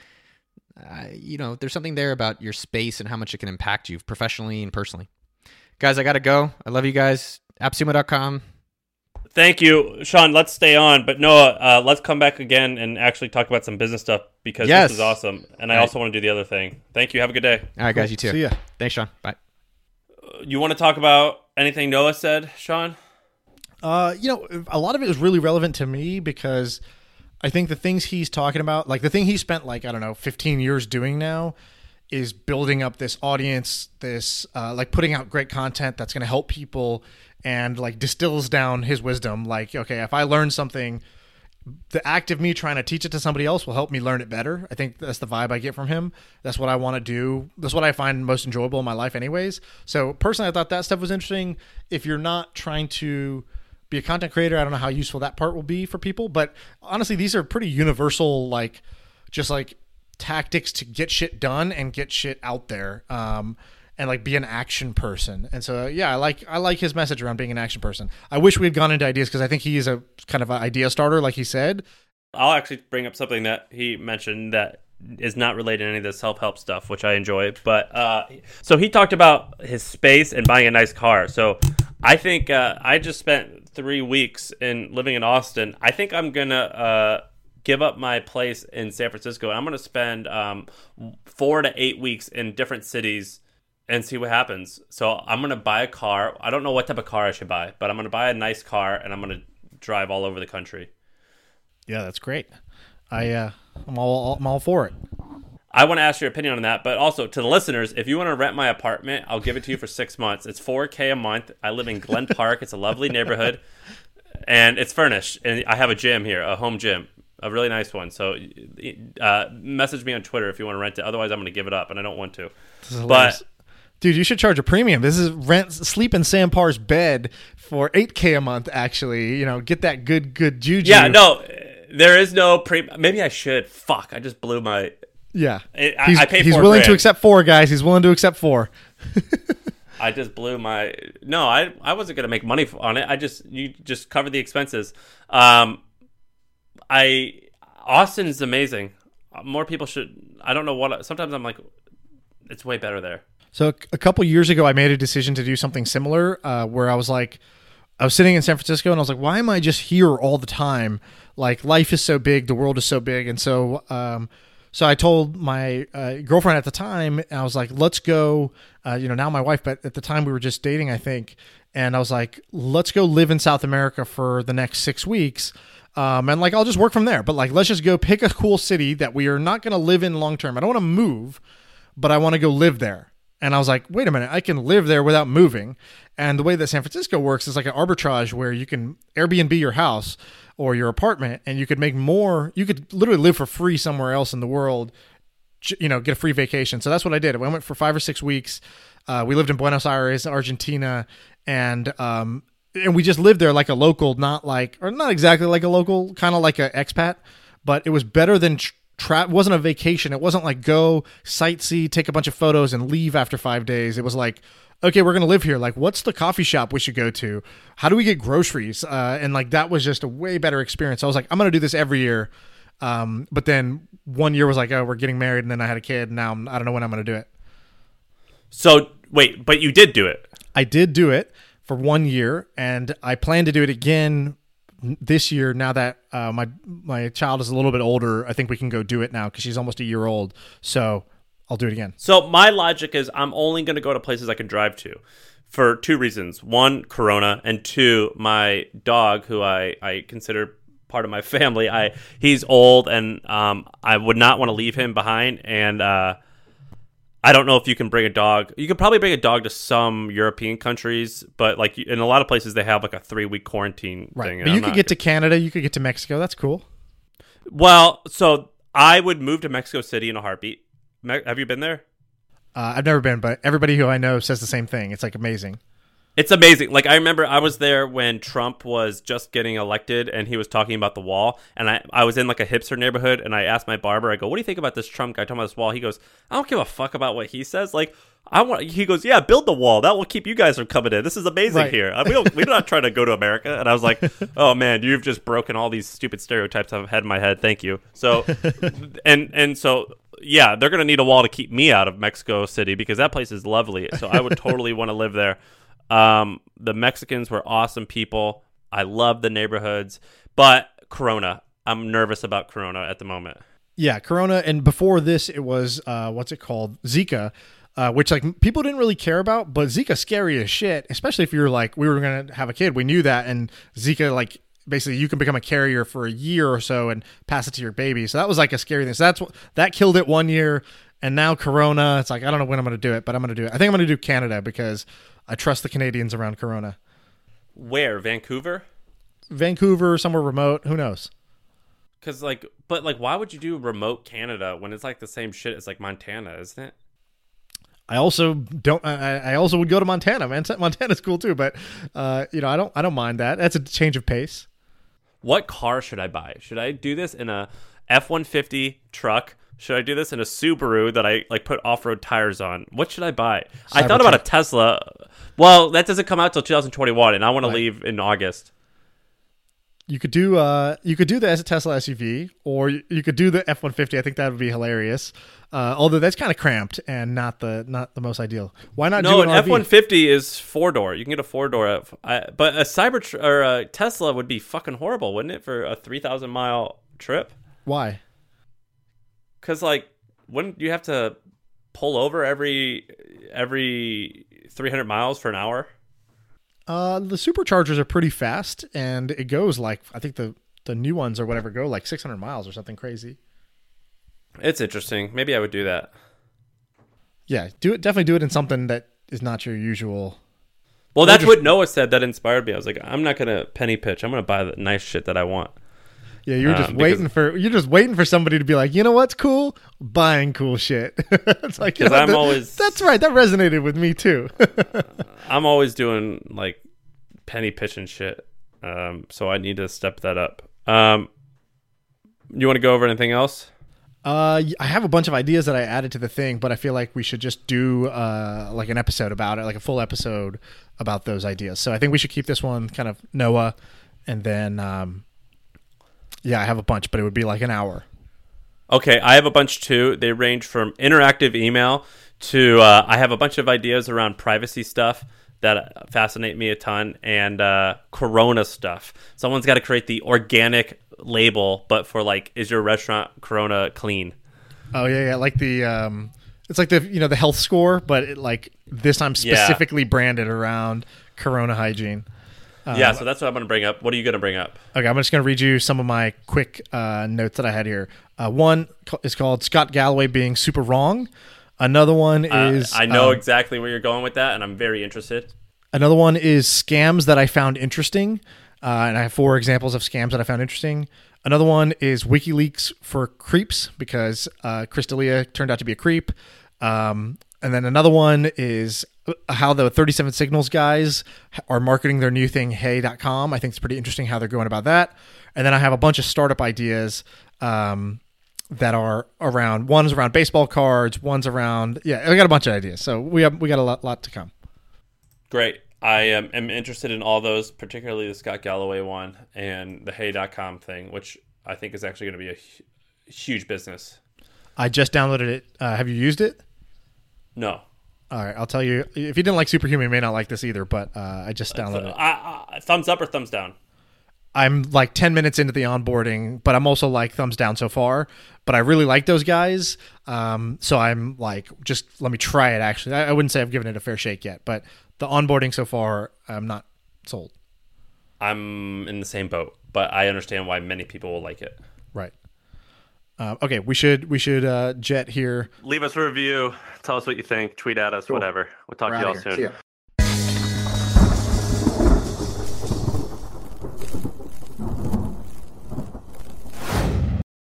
uh, you know, there's something there about your space and how much it can impact you professionally and personally. Guys, I got to go. I love you guys. Appsumo dot com. Thank you, Sean. Let's stay on, but Noah, uh, let's come back again and actually talk about some business stuff because Yes. this is awesome. And I All right. also want to do the other thing. Thank you. Have a good day. All right, guys, you too. See ya. Thanks, Sean. Bye. You want to talk about anything Noah said, Sean? Uh, you know, a lot of it is really relevant to me because I think the things he's talking about, like the thing he spent like, I don't know, fifteen years doing now is building up this audience, this uh, like putting out great content that's going to help people and like distills down his wisdom. Like, okay, if I learn something, the act of me trying to teach it to somebody else will help me learn it better. I think that's the vibe I get from him. That's what I want to do. That's what I find most enjoyable in my life anyways. So personally, I thought that stuff was interesting. If you're not trying to be a content creator, I don't know how useful that part will be for people, but honestly, these are pretty universal, like just like tactics to get shit done and get shit out there. Um, and like be an action person. And so, yeah, I like, I like his message around being an action person. I wish we had gone into ideas because I think he is a kind of an idea starter, like he said. I'll actually bring up something that he mentioned that is not related to any of the self-help stuff, which I enjoy. But uh, so he talked about his space and buying a nice car. So I think uh, I just spent three weeks in living in Austin. I think I'm going to uh, give up my place in San Francisco. And I'm going to spend um, four to eight weeks in different cities and see what happens. So I'm going to buy a car. I don't know what type of car I should buy, but I'm going to buy a nice car and I'm going to drive all over the country. Yeah, that's great. I, uh, I'm all, I'm all for it. I want to ask your opinion on that, but also to the listeners, if you want to rent my apartment, I'll give it to you for six months. It's four K a month. I live in Glen Park. It's a lovely neighborhood, and it's furnished. And I have a gym here, a home gym, a really nice one. So uh, message me on Twitter if you want to rent it. Otherwise, I'm going to give it up, and I don't want to. But dude, you should charge a premium. This is rent, sleep in Sam Parr's bed for eight K a month, actually. You know, get that good, good juju. Yeah, no, there is no pre. Maybe I should. Fuck, I just blew my... Yeah, It, I, he's, I paid he's four willing grand. to accept four, guys. He's willing to accept four. I just blew my no. I I wasn't gonna make money on it. I just you just cover the expenses. Um, I Austin's amazing. More people should. I don't know what. Sometimes I'm like, it's way better there. So a couple years ago, I made a decision to do something similar, uh, where I was like, I was sitting in San Francisco, and I was like, why am I just here all the time? Like, life is so big, the world is so big, and so. Um, So I told my uh, girlfriend at the time, and I was like, let's go, uh, you know, now my wife, but at the time we were just dating, I think. And I was like, let's go live in South America for the next six weeks. Um, and like, I'll just work from there. But like, let's just go pick a cool city that we are not going to live in long term. I don't want to move, but I want to go live there. And I was like, wait a minute, I can live there without moving. And the way that San Francisco works is like an arbitrage where you can Airbnb your house or your apartment, and you could make more. You could literally live for free somewhere else in the world, you know, get a free vacation. So that's what I did. I went for five or six weeks. Uh, we lived in Buenos Aires, Argentina, and um, and we just lived there like a local, not like, or not exactly like a local, kind of like an expat, but it was better than tra- it wasn't a vacation. It wasn't like go sightsee, take a bunch of photos and leave after five days. It was like, okay, we're going to live here. Like, what's the coffee shop we should go to? How do we get groceries? Uh, and like, that was just a way better experience. I was like, I'm going to do this every year. Um, but then one year was like, oh, we're getting married. And then I had a kid. And now I'm, I don't know when I'm going to do it. So wait, but you did do it. I did do it for one year, and I plan to do it again this year. Now that uh, my my child is a little bit older, I think we can go do it now because she's almost a year old. So I'll do it again. So my logic is I'm only going to go to places I can drive to for two reasons. One, Corona, and two, my dog, who I, I consider part of my family. I he's old, and um, I would not want to leave him behind, and uh, I don't know if you can bring a dog. You could probably bring a dog to some European countries, but like in a lot of places they have like a three week quarantine Right. thing. But you could get to Canada. You could get to Mexico. That's cool. Well, so I would move to Mexico City in a heartbeat. Me- have you been there? Uh, I've never been, but everybody who I know says the same thing. It's like amazing. It's amazing. Like, I remember I was there when Trump was just getting elected and he was talking about the wall. And I, I was in like a hipster neighborhood and I asked my barber, I go, what do you think about this Trump guy talking about this wall? He goes, I don't give a fuck about what he says. Like, I want, he goes, yeah, build the wall. That will keep you guys from coming in. This is amazing Right. here. We don't, we're not trying to go to America. And I was like, oh man, you've just broken all these stupid stereotypes I've had in my head. Thank you. So, and, and so, yeah, they're going to need a wall to keep me out of Mexico City because that place is lovely. So I would totally want to live there. Um, the Mexicans were awesome people. I love the neighborhoods, but Corona, I'm nervous about Corona at the moment. Yeah, Corona, and before this, it was uh, what's it called, Zika, uh, which like people didn't really care about, but Zika's scary as shit. Especially if you're like, we were gonna have a kid, we knew that, and Zika, like basically, you can become a carrier for a year or so and pass it to your baby. So that was like a scary thing. So that's what that killed it one year, and now Corona. It's like I don't know when I'm gonna do it, but I'm gonna do it. I think I'm gonna do Canada because I trust the Canadians around Corona. Where? Vancouver? Vancouver, somewhere remote. Who knows? Because like, but like, why would you do remote Canada when it's like the same shit as like Montana, isn't it? I also don't. I, I also would go to Montana. Man, Montana's cool too, but uh, you know, I don't. I don't mind that. That's a change of pace. What car should I buy? Should I do this in a F one fifty truck? Should I do this in a Subaru that I like put off-road tires on? What should I buy? I thought about a Tesla. Well, that doesn't come out till two thousand twenty-one, and I want Right. to leave in August. You could do. Uh, you could do the Tesla S U V, or you could do the F one fifty. I think that would be hilarious. Uh, although that's kind of cramped and not the not the most ideal. Why not No, do an an F one R V? fifty is four door. You can get a four door, but a Cyber or a Tesla would be fucking horrible, wouldn't it, for a three thousand mile trip? Why? Because like, wouldn't you have to pull over every every three hundred miles for an hour? Uh, the superchargers are pretty fast, and it goes like I think the the new ones or whatever go like six hundred miles or something crazy. It's interesting. Maybe I would do that. Yeah, do it. Definitely do it in something that is not your usual. Well, Or that's just- what Noah said. That inspired me. I was like, I'm not gonna penny pitch. I'm gonna buy the nice shit that I want. Yeah, you're just Um, waiting for you're just waiting for somebody to be like, you know what's cool? Buying cool shit. It's like, you 'Cause know, I'm that- always- that's right. That resonated with me too. I'm always doing like penny pitching shit. Um, so I need to step that up. Um, you want to go over anything else? Uh, I have a bunch of ideas that I added to the thing, but I feel like we should just do uh like an episode about it, like a full episode about those ideas. So I think we should keep this one kind of Noah, and then um, yeah, I have a bunch, but it would be like an hour. Okay, I have a bunch too. They range from interactive email to uh, I have a bunch of ideas around privacy stuff that fascinate me a ton, and uh, Corona stuff. Someone's got to create the organic label, but for like, is your restaurant Corona clean? Oh yeah, yeah, like the um, it's like the you know the health score, but it, like this time Yeah. specifically branded around Corona hygiene. Uh, yeah, so that's what I'm going to bring up. What are you going to bring up? Okay, I'm just going to read you some of my quick uh, notes that I had here. Uh, one is called Scott Galloway being super wrong. Another one is uh, I know um, exactly where you're going with that, and I'm very interested. Another one is scams that I found interesting, uh, and I have four examples of scams that I found interesting. Another one is WikiLeaks for creeps because uh, Chris D'Elia turned out to be a creep. Um, and then another one is how the thirty-seven Signals guys are marketing their new thing, hey dot com. I think it's pretty interesting how they're going about that. And then I have a bunch of startup ideas um, that are around, one's around baseball cards, one's around, yeah, I got a bunch of ideas. So we have, we got a lot, lot to come. Great. I um, am interested in all those, particularly the Scott Galloway one and the hey dot com thing, which I think is actually going to be a hu- huge business. I just downloaded it. Uh, have you used it? No. All right, I'll tell you. If you didn't like Superhuman, you may not like this either, but uh, I just downloaded it. I, I, thumbs up or thumbs down? I'm like ten minutes into the onboarding, but I'm also like thumbs down so far. But I really like those guys. Um, so I'm like, just let me try it, actually. I, I wouldn't say I've given it a fair shake yet, but the onboarding so far, I'm not sold. I'm in the same boat, but I understand why many people will like it. Right. Uh, okay, we should we should uh, jet here. Leave us a review. Tell us what you think. Tweet at us, Cool. whatever. We'll talk We're to you all outta here. soon. See ya.